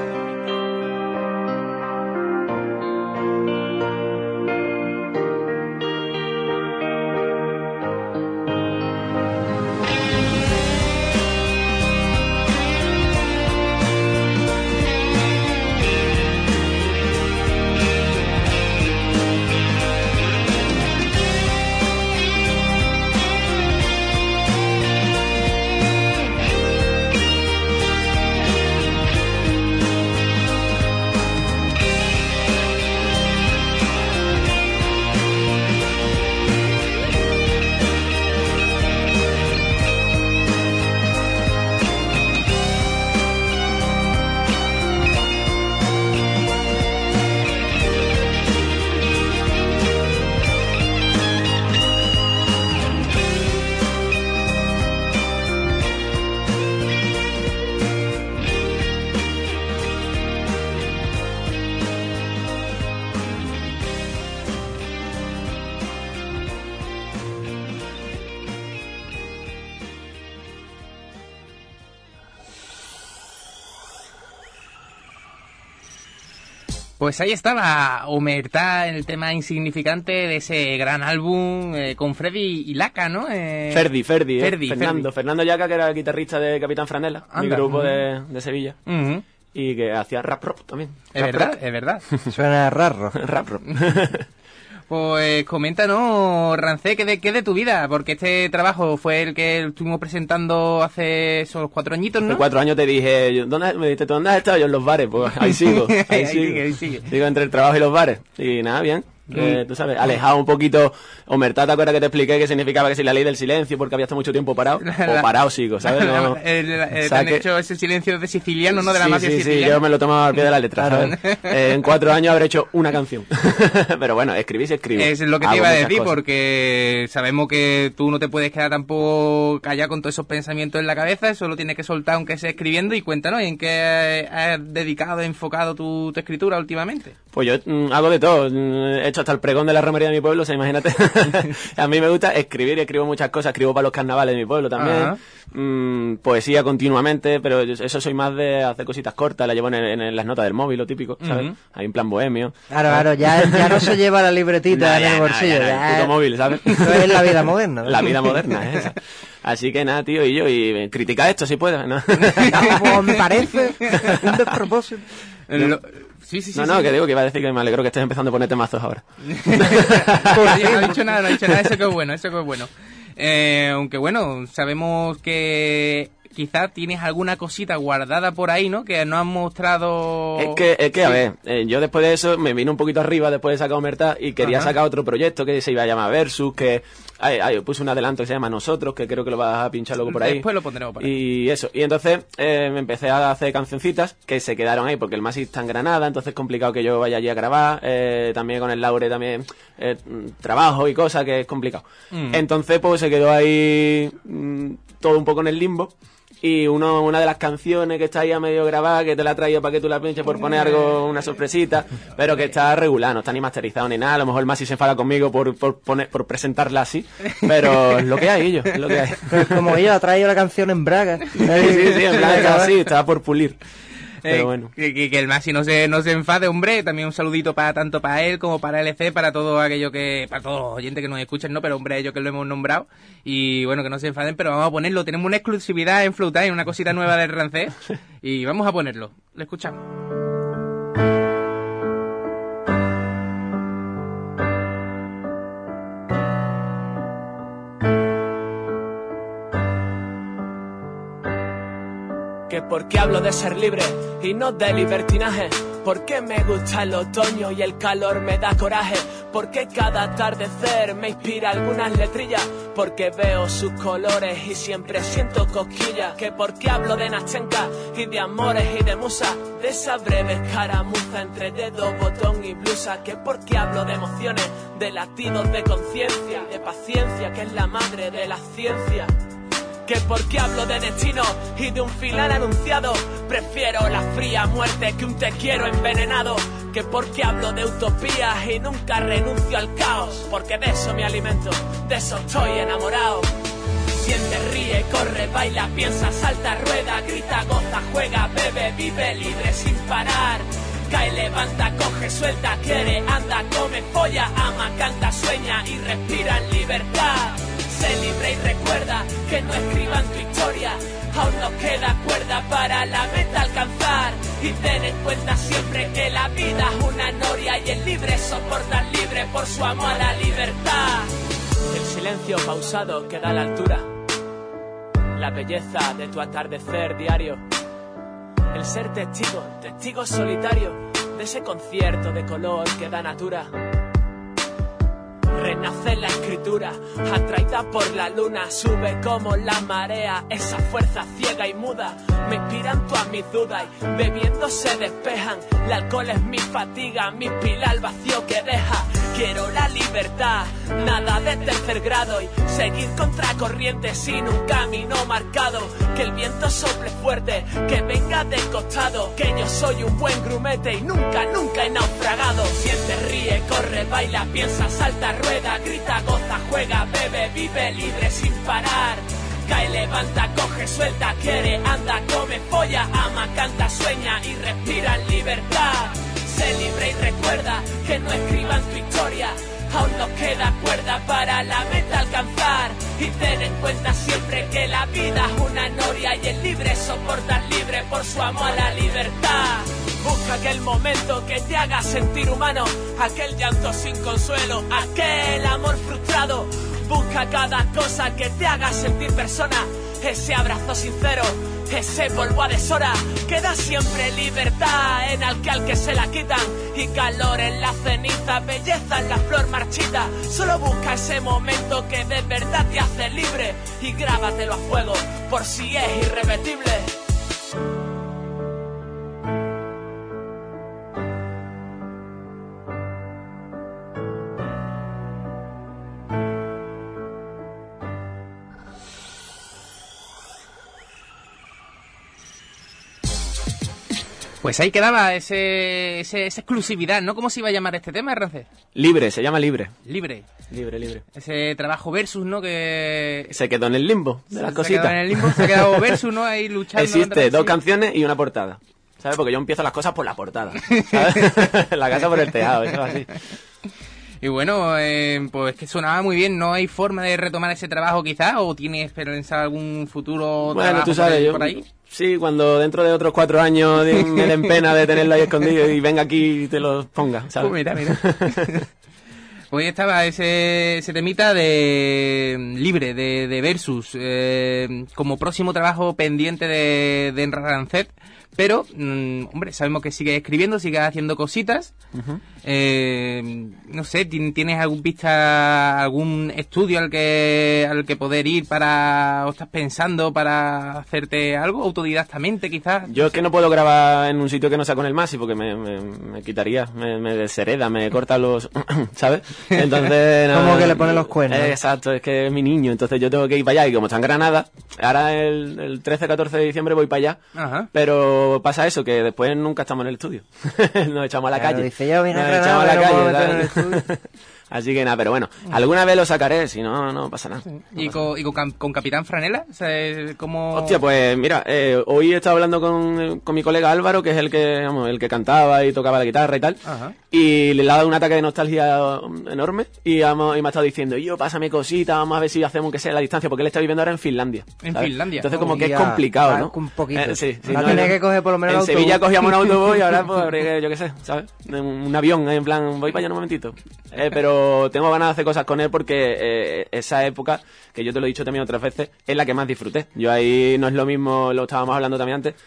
Pues ahí estaba Omertá, el tema insignificante de ese gran álbum eh, con Freddy y Laca, ¿no? Eh... Ferdi, Ferdi, eh. Ferdi, Fernando. Ferdi. Fernando Yaca, que era el guitarrista de Capitán Franela, Anda. mi grupo Uh-huh. de, de Sevilla. Uh-huh. Y que hacía rap rock también. Es Rap verdad, rock. es verdad. Suena raro. Rap rock. Pues coméntanos, Rancé, ¿qué de, qué de tu vida? Porque este trabajo fue el que estuvimos presentando hace esos cuatro añitos, ¿no? Hace cuatro años te dije, yo, ¿dónde, me dijiste, ¿tú dónde has estado? Yo en los bares, pues ahí sigo, ahí, Ahí sigo. sigue, ahí sigue. Sigo entre el trabajo y los bares. Y nada, bien. Que, tú sabes, alejado un poquito. Omertá, ¿te acuerdas que te expliqué que significaba que si la ley del silencio porque había estado mucho tiempo parado? O parado sigo, ¿sabes? No, el, el, el, o sea te han que- hecho ese silencio de siciliano, ¿no? De la sí, mafia sí, sí, siciliana. yo me lo tomaba al pie de la letra, Claro. ¿sabes? Eh, en cuatro años habré hecho una canción. Pero bueno, escribí y escribo. Es lo que te Hago iba a muchas decir, cosas. porque sabemos que tú no te puedes quedar tampoco callado con todos esos pensamientos en la cabeza, eso lo tienes que soltar aunque sea escribiendo. Y cuéntanos, ¿en qué has dedicado, enfocado tu, tu escritura últimamente? Pues yo mm, hago de todo. Mm, He hecho hasta el pregón de la romería de mi pueblo, o sea, imagínate. A mí me gusta escribir y escribo muchas cosas. Escribo para los carnavales de mi pueblo también. Ajá. Mm, poesía continuamente, pero yo- eso soy más de hacer cositas cortas. La llevo en, en- en las notas del móvil, lo típico, ¿sabes? Ujú. Ahí en plan bohemio. Claro, claro, ya, ya no se lleva la libretita No, en ya el no, bolsillo. ya no, el ya puto móvil, ¿sabes? Eso es la vida moderna. ¿no? La vida moderna es esa. Así que nada, tío, y yo, y eh, critica esto si puedes, ¿no? No, pues, me parece un despropósito. Lo- Sí, sí, sí. no, no, sí. que digo que iba a decir que me alegro que estés empezando a ponerte mazos ahora. Oye, no ha dicho nada, no ha dicho nada, eso que es bueno, eso que es bueno. Eh, aunque bueno, sabemos que quizás tienes alguna cosita guardada por ahí, ¿no? Que no has mostrado... Es que, es que a Sí. ver, eh, yo después de eso me vine un poquito arriba después de sacar Omertá y quería Ajá. sacar otro proyecto que se iba a llamar Versus, que ay, ay, puse un adelanto que se llama Nosotros, que creo que lo vas a pinchar luego por ahí. Después lo pondremos por ahí. Y eso, y entonces eh, me empecé a hacer cancioncitas que se quedaron ahí porque el Masi está en Granada, entonces es complicado que yo vaya allí a grabar, eh, también con el Laure también eh, mm, trabajo y cosas que es complicado. Mm. Entonces pues se quedó ahí mm, todo un poco en el limbo. Y uno, una de las canciones que está ahí a medio grabada, que te la he traído para que tú la pinches por poner algo, una sorpresita, pero que está regular, no está ni masterizado ni nada. A lo mejor el Masi se enfada conmigo por, por, poner, por presentarla así, pero es lo que hay, ellos, es lo que hay. Pero como ella ha traído la canción en Braga. Sí, sí, sí, en plan estaba así, estaba por pulir. Pero Eh, bueno. que, que- que el Masi no se, no se enfade, hombre. También un saludito para tanto para él como para L C, para todo aquello que, para todos los oyentes que nos escuchan, ¿no? Pero hombre, ellos que lo hemos nombrado. Y bueno, que no se enfaden, pero vamos a ponerlo. Tenemos una exclusividad en Flow Time, una cosita nueva del Rancé. Y vamos a ponerlo. Lo escuchamos. Que porque hablo de ser libre y no de libertinaje, ¿Por qué me gusta el otoño y el calor me da coraje? ¿Por qué cada atardecer me inspira algunas letrillas? Porque veo sus colores y siempre siento cosquillas. Que por qué hablo de Nachenka y de amores y de musa, de esa breve escaramuza entre dedo, botón y blusa. Que por qué hablo de emociones, de latidos de conciencia, de paciencia que es la madre de la ciencia. Que porque hablo de destino y de un final anunciado, prefiero la fría muerte que un te quiero envenenado. Que porque hablo de utopías y nunca renuncio al caos, porque de eso me alimento, de eso estoy enamorado. Siente, ríe, corre, baila, piensa, salta, rueda, grita, goza, juega, bebe, vive libre sin parar. Cae, levanta, coge, suelta, quiere, anda, come, folla, ama, canta, sueña y respira en libertad. Sé libre y recuerda que no escriban tu historia, aún nos queda cuerda para la meta alcanzar. Y ten en cuenta siempre que la vida es una noria y el libre soporta al libre por su amor a la libertad. El silencio pausado que da la altura, la belleza de tu atardecer diario, el ser testigo, testigo solitario de ese concierto de color que da natura. Renace la escritura, atraída por la luna, sube como la marea, esa fuerza ciega y muda. Me inspiran todas mis dudas y bebiendo se despejan. El alcohol es mi fatiga, mi pila al vacío que deja. Quiero la libertad, nada de tercer grado y seguir contracorriente sin un camino marcado. Que el viento sople fuerte, que venga del costado, que yo soy un buen grumete y nunca, nunca he naufragado. Siente, ríe, corre, baila, piensa, salta, rueda, grita, goza, juega, bebe, vive libre sin parar. Cae, levanta, coge, suelta, quiere, anda, come, folla, ama, canta, sueña y respira en libertad. Sé libre y recuerda que no escriban tu historia, aún nos queda cuerda para la meta alcanzar. Y ten en cuenta siempre que la vida es una noria y el libre soporta al libre por su amor a la libertad. Busca aquel momento que te haga sentir humano, aquel llanto sin consuelo, aquel amor frustrado. Busca cada cosa que te haga sentir persona, ese abrazo sincero, ese polvo a deshora, que da siempre libertad en al que al que se la quitan, y calor en la ceniza, belleza en la flor marchita. Solo busca ese momento que de verdad te hace libre y grábatelo a fuego por si es irrepetible. Pues ahí quedaba ese, ese, esa exclusividad, ¿no? ¿Cómo se iba a llamar este tema, Rancés? Libre, se llama Libre. Libre. Libre, libre. Ese trabajo versus, ¿no? Que se quedó en el limbo de las cositas. Se quedó en el limbo, se ha quedado versus, ¿no? Ahí luchando. Existe dos canciones y una portada, ¿sabes? Porque yo empiezo las cosas por la portada, ¿sabes? La casa por el tejado, eso es así. Y bueno, eh, pues que sonaba muy bien. ¿No hay forma de retomar ese trabajo quizás? ¿O tienes pensado algún futuro bueno, trabajo tú sabes, por, yo, por ahí? Sí, cuando dentro de otros cuatro años me den pena de tenerlo ahí escondido y venga aquí y te lo ponga, ¿sabes? Pues mira, mira. Pues estaba ese, ese temita de Libre, de, de Versus, eh, como próximo trabajo pendiente de, de Rancet. Pero, mmm, hombre, sabemos que sigue escribiendo, sigue haciendo cositas. Uh-huh. Eh, no sé, ¿tienes algún pista, algún estudio al que al que poder ir para, o estás pensando para hacerte algo autodidactamente, quizás? Yo es que no puedo grabar en un sitio que no sea con el Masi porque me, me, me quitaría, me, me deshereda, me corta los, ¿sabes? Entonces, como que le pone los cuernos. Eh, exacto, es que es mi niño, entonces yo tengo que ir para allá y como está en Granada, ahora el, el trece catorce de diciembre voy para allá, Ajá. Pero pasa eso, que después nunca estamos en el estudio. Nos echamos a la claro, calle. Dice, yo vine Nos a Granada, echamos a la calle. ¿sabes? Así que nada, pero bueno, alguna vez lo sacaré, si no, no pasa nada. No ¿Y, pasa con, nada. ¿Y con, con Capitán Franela? O sea, ¿cómo...? Hostia, pues mira, eh, hoy he estado hablando con, con mi colega Álvaro, que es el que, vamos, el que cantaba y tocaba la guitarra y tal. Ajá. Y le ha dado un ataque de nostalgia enorme y, vamos, y me ha estado diciendo, yo, pásame cositas, vamos a ver si hacemos que sea la distancia, porque él está viviendo ahora en Finlandia. En ¿sabes? Finlandia. Entonces como Oh, que es ya, complicado, ¿no? Un poquito. Eh, sí, sí, Va a no, tener no. que coger por lo menos En el autobús. Sevilla cogíamos un autobús y ahora pues habría que, yo qué sé, ¿sabes? Un, un avión, en plan, voy para allá un momentito. Eh, pero tengo ganas de hacer cosas con él porque eh, esa época, que yo te lo he dicho también otras veces, es la que más disfruté. Yo ahí no es lo mismo, lo estábamos hablando también antes,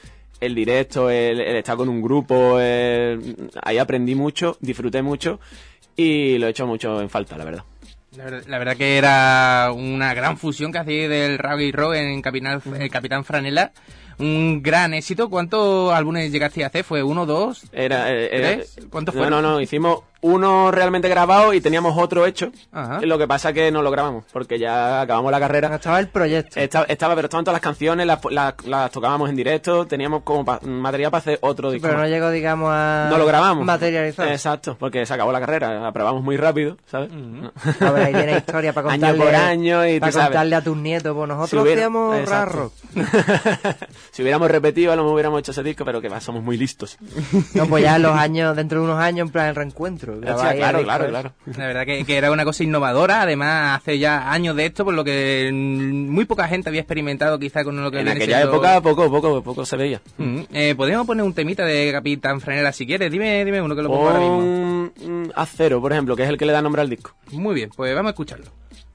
el directo, el, el estar con un grupo, el, ahí aprendí mucho, disfruté mucho y lo he hecho mucho en falta, la verdad. La verdad, la verdad que era una gran fusión que hacía del Raga y Rock en Capitán, el Capitán Franela. Un gran éxito. ¿Cuántos álbumes llegaste a hacer? ¿Fue uno, dos, era, era, tres? ¿Cuántos no, fueron? No, no, hicimos uno realmente grabado y teníamos otro hecho. Ajá. Lo que pasa es que no lo grabamos, porque ya acabamos la carrera. Estaba el proyecto. Estaba, estaba pero estaban todas las canciones, las, las, las tocábamos en directo, teníamos como pa, material para hacer otro Sí, disco. pero más. no llegó, digamos, a No lo grabamos. materializar. Exacto, porque se acabó la carrera, aprobamos muy rápido, ¿sabes? Uh-huh. A ver, ahí tiene historia para contarle, año por año y para tú sabes. contarle a tus nietos. Pues nosotros Si hubiera- hacíamos Exacto. raro. Si hubiéramos repetido, a lo mejor hubiéramos hecho ese disco, pero que va, somos muy listos. No, pues ya en los años, dentro de unos años, en plan el reencuentro. O sea, grabáis el claro, disco claro, ese. claro. La verdad que, que era una cosa innovadora, además hace ya años de esto, por lo que mm, muy poca gente había experimentado quizá con lo que En viene aquella siendo- época poco, poco, poco se veía. Mm, eh, podríamos poner un temita de Capitán Franela si quieres, dime, dime uno que lo pongo ahora mismo. Un un Acero, por ejemplo, que es el que le da nombre al disco. Muy bien, pues vamos a escucharlo.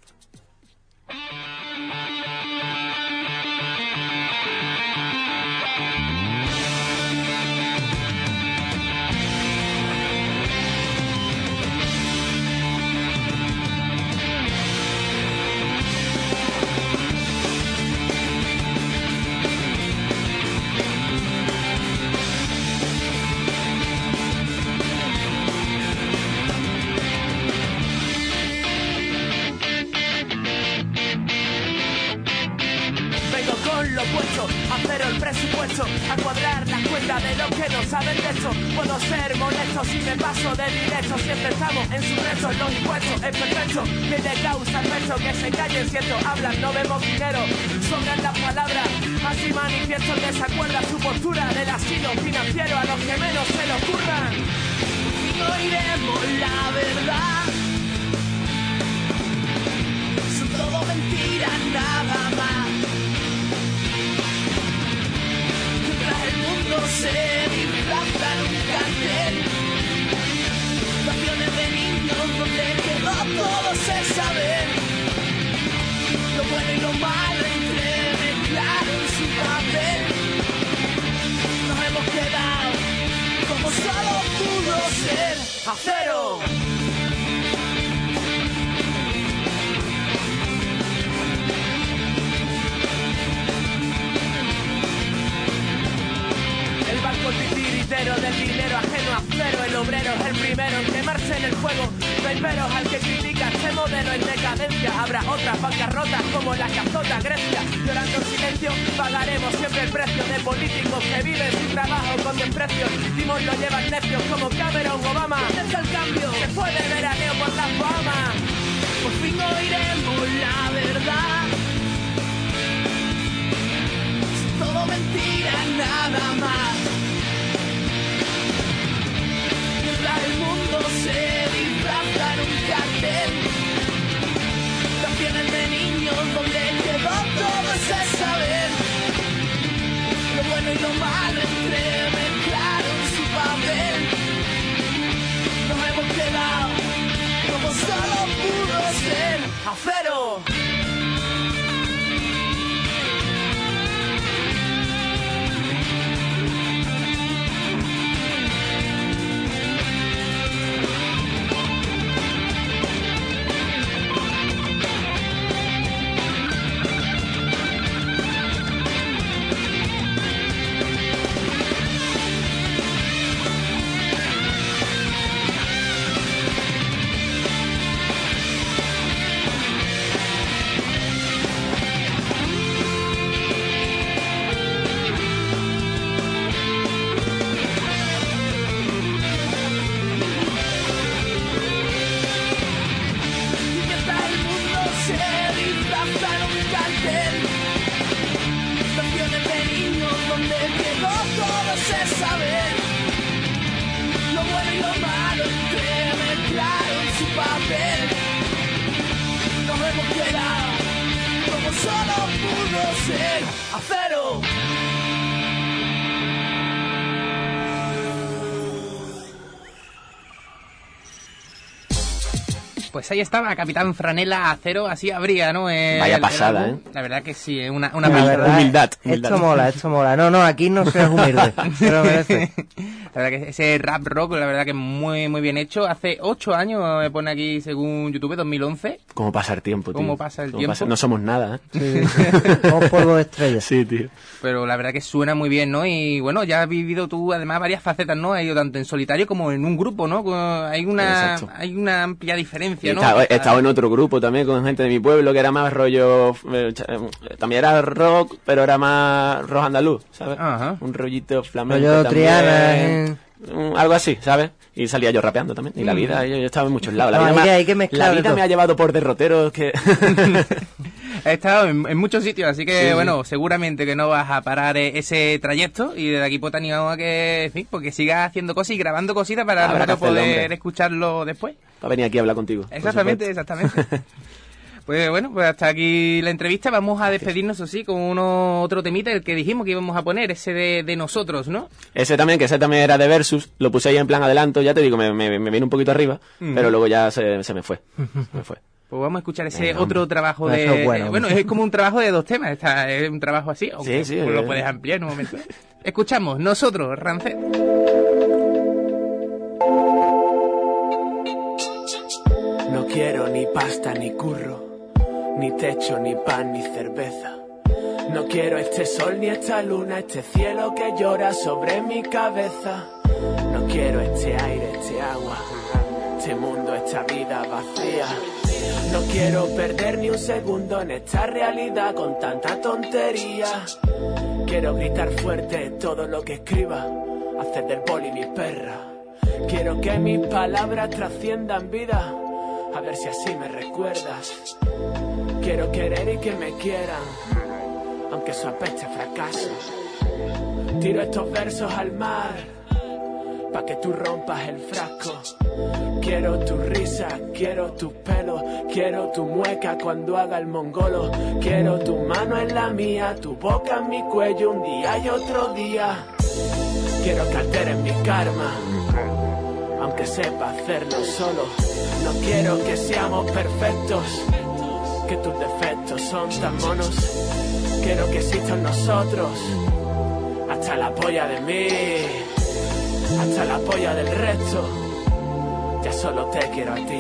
Vengo con lo puesto, a cero el presupuesto, a cuadrar las cuentas de los que no saben de esto. Puedo ser molesto si me paso de directo, siempre estamos en su reto, los impuestos es perfecto. Que de causa el resto, que se callen si esto hablan, no vemos dinero, sobran las palabras. Así manifiesto el desacuerdo a su postura del asilo financiero a los que menos se le ocurran. Y no iremos la verdad. Son todo mentiras, nada más. Mientras el mundo se disfraza en un cartel, canciones de niños donde quedó todo se sabe. Lo bueno y lo malo entremezclado en su papel. Nos hemos quedado como solo pudo ser acero. El barco titiritero del dinero ajeno a cero. El obrero es el primero en quemarse en el fuego. No hay peros al que critica este modelo en decadencia. Habrá otras bancarrotas como la que azota Grecia. Llorando en silencio pagaremos siempre el precio de políticos que viven sin trabajo con desprecio. Timón lo llevan necios como Cameron Obama. ¿Dónde está el cambio? Se fue de veraneo por las Bahamas. Por fin oiremos la verdad. Todo mentira, nada más. Mientras el mundo se disfraza en un cartel, canciones de niños donde quedó todo ese saber. Lo bueno y lo malo entremezclado en su papel. Nos hemos quedado como solo pudo ser acero. Acero. Pues ahí estaba, Capitán Franela Acero, así habría, ¿no? El, Vaya pasada, ¿eh? La verdad que sí, una, una La verdad, humildad, humildad. Esto mola, esto mola. No, no, aquí no seas humilde. Pero merece. La verdad que ese rap rock, la verdad que muy muy bien hecho. Hace ocho años, me pone aquí según YouTube, dos mil once. ¿Cómo pasa el tiempo, tío? ¿Cómo pasa el ¿Cómo tiempo? pasa? No somos nada, ¿eh? Sí. Somos polvo de estrellas. Sí, tío. Pero la verdad que suena muy bien, ¿no? Y bueno, ya has vivido tú además varias facetas, ¿no? Has ido tanto en solitario como en un grupo, ¿no? Hay una, Exacto. hay una amplia diferencia, He ¿no? estado, he estado en otro grupo también con gente de mi pueblo que era más rollo... eh, también era rock, pero era más rock andaluz, ¿sabes? Ajá. Un rollito flamenco Rollo también. Triana, ¿eh? Mm, algo así, ¿sabes? Y salía yo rapeando también. Y la vida, yo, yo estaba en muchos lados. La No, vida, hay me, que- ha- hay que mezclar la de vida todo. me ha llevado por derroteros que... He estado en, en muchos sitios, así que Sí, sí. bueno, seguramente que no vas a parar eh, ese trayecto y desde aquí pues te animamos a que, en fin, porque sigas haciendo cosas y grabando cositas para Habrá que nosotros hacerlo, poder hombre. escucharlo después. Para venir aquí a hablar contigo. por Exactamente, supuesto. exactamente. Pues bueno, pues hasta aquí la entrevista. Vamos a despedirnos así con uno otro temita, el que dijimos que íbamos a poner, ese de, de nosotros, ¿no? Ese también, que ese también era de Versus, lo puse ahí en plan adelanto, ya te digo, me, me, me vine un poquito arriba, Mm. pero luego ya se, se me fue. Se me fue. Pues vamos a escuchar ese Venga, otro hombre. trabajo Eso de... es bueno, eh, bueno, es como un trabajo de dos temas, está, es un trabajo así, aunque Sí, sí, pues lo eh. puedes ampliar en un momento. Escuchamos, nosotros, Rancet. No quiero ni pasta ni curro, ni techo, ni pan, ni cerveza. No quiero este sol ni esta luna, este cielo que llora sobre mi cabeza. No quiero este aire, este agua, este mundo, esta vida vacía. No quiero perder ni un segundo en esta realidad con tanta tontería. Quiero gritar fuerte todo lo que escriba, hacer del poli mi perra. Quiero que mis palabras trasciendan vida, a ver si así me recuerdas. Quiero querer y que me quieran, aunque eso apeste a fracaso. Tiro estos versos al mar, pa' que tú rompas el frasco. Quiero tu risa, quiero tus pelos, quiero tu mueca cuando haga el mongolo. Quiero tu mano en la mía, tu boca en mi cuello un día y otro día. Quiero que alteres mi karma, aunque sepa hacerlo solo. No quiero que seamos perfectos, que tus defectos son tan monos. Quiero que existan nosotros, hasta la polla de mí, hasta la polla del resto. Ya solo te quiero a ti.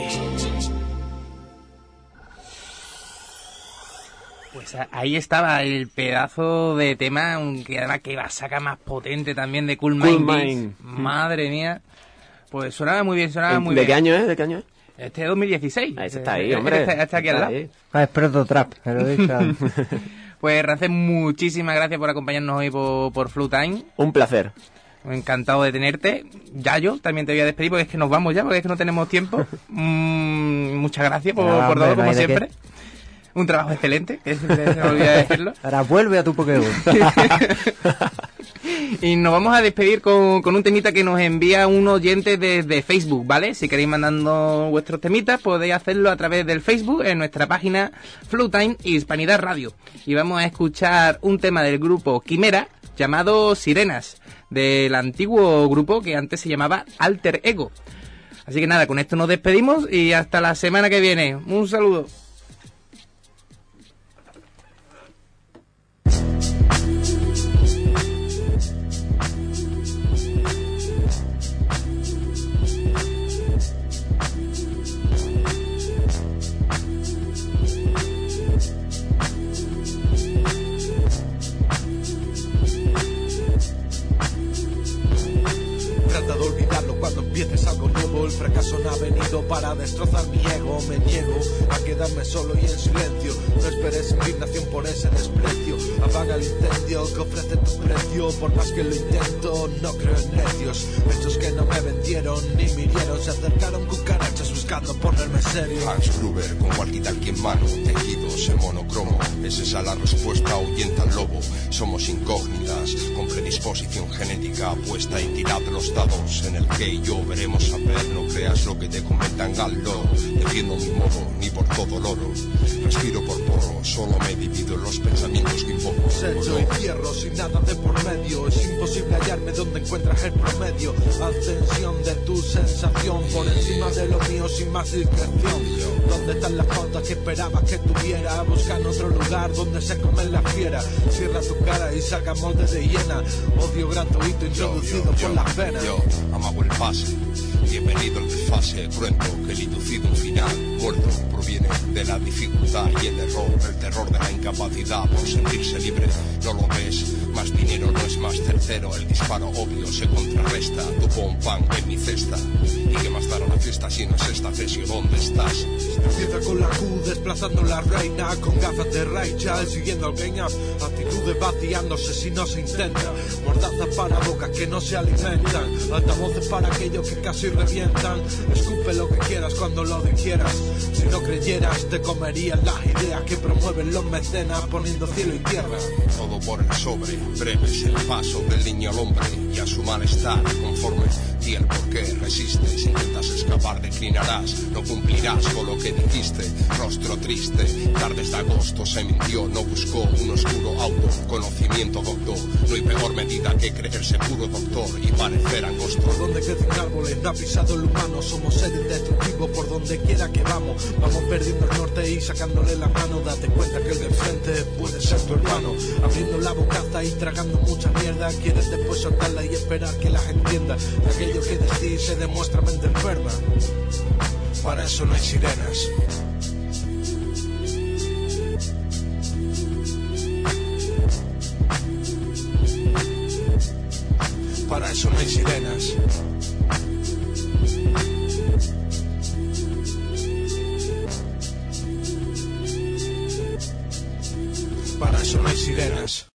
Pues a- ahí estaba el pedazo de tema, aunque además que la saca más potente también de Cool Cool Mind Beats. Mind. Madre mía. Pues sonaba muy bien, sonaba muy ¿De bien. qué año es? ¿De qué año es? Este es dos mil dieciséis. Ah, ese está ahí, Eh, hombre. Está, está aquí al Está lado. ahí. Ah, es proto trap, me lo he dicho antes. Pues Rancet, muchísimas gracias por acompañarnos hoy por, por Flow Time. Un placer. Encantado de tenerte. Ya yo también te voy a despedir porque es que nos vamos ya, porque es que no tenemos tiempo. Mm, muchas gracias por, Nada, por hombre, todo, no como hay de siempre. Un trabajo excelente, que se me olvida decirlo. Ahora vuelve a tu Pokémon. Y nos vamos a despedir con, con un temita que nos envía un oyente desde Facebook, ¿vale? Si queréis mandando vuestros temitas, podéis hacerlo a través del Facebook en nuestra página Flowtime Hispanidad Radio. Y vamos a escuchar un tema del grupo Quimera llamado Sirenas, del antiguo grupo que antes se llamaba Alter Ego. Así que nada, con esto nos despedimos y hasta la semana que viene. Un saludo. Trata de olvidarlo cuando empieces algo nuevo. El fracaso no ha venido para destrozar mi ego. Me niego a quedarme solo y en silencio. No esperes indignación por ese desprecio. Apaga el incendio que ofrece tu precio. Por más que lo intento, no creo en necios. Estos que no me vendieron ni me hirieron. Se acercaron cucarachas buscando ponerme serio. Hans Gruber con walkie-talkie en mano, tejidos en monocromo. Es esa la respuesta, ahuyenta al lobo. Somos incógnitas, con predisposición genética apuesta y tirad los dados. En el que y yo veremos a ver, no creas lo que te comentan galo. Defiendo mi modo, ni por todo loro. Respiro por porro, solo me divido en los pensamientos que invoco. Sello y cierro sin nada de por medio. Es imposible hallarme donde encuentras el promedio. Ascensión de tu sensación por encima de lo mío sin más discreción. ¿Dónde están las fotos que esperabas que tuviera? Buscan otro lugar donde se comen la fiera. Cierra tu cara y saca molde de hiena. Odio gratuito introducido yo, yo, por las venas. Yo amago el pase. Bienvenido al desfase cruento que litucido un final muerto proviene de la dificultad y el error, el terror de la incapacidad por sentirse libre. No lo ves, más dinero no es más tercero, el disparo obvio se contrarresta. Tu pon pan en mi cesta y que más dará la fiesta si no es esta cesión. ¿Dónde estás? Empieza con la Q desplazando la reina con gafas de Rachel siguiendo el game up. Actitudes vaciándose si no se intenta. Mordazas para bocas que no se alimentan. Altavoces para aquellos que casi revientan. Escupe lo que quieras cuando lo dijeras. Si no creyeras te comerían las ideas que promueven los mecenas poniendo cielo y tierra. Todo por el sobre, breve es el paso del niño al hombre y a su malestar conforme. Y el por qué resistes, intentas escapar, declinarás, no cumplirás con lo que dijiste. Rostro triste, tardes de agosto se mintió, no buscó un oscuro autoconocimiento, doctor. No hay peor medida que creerse puro doctor y parecer angosto. Por donde crecen árboles, no ha pisado el humano, somos seres destructivos por donde quiera que vamos. Vamos perdiendo el norte y sacándole la mano, date cuenta que el de frente puede ser tu hermano. Abriendo la bocaza y tragando mucha mierda, quieres después soltarla y esperar que las entienda. Aquello que de ti se demuestra mente enferma. Para eso no hay sirenas. Para eso no hay sirenas. Para eso no hay sirenas.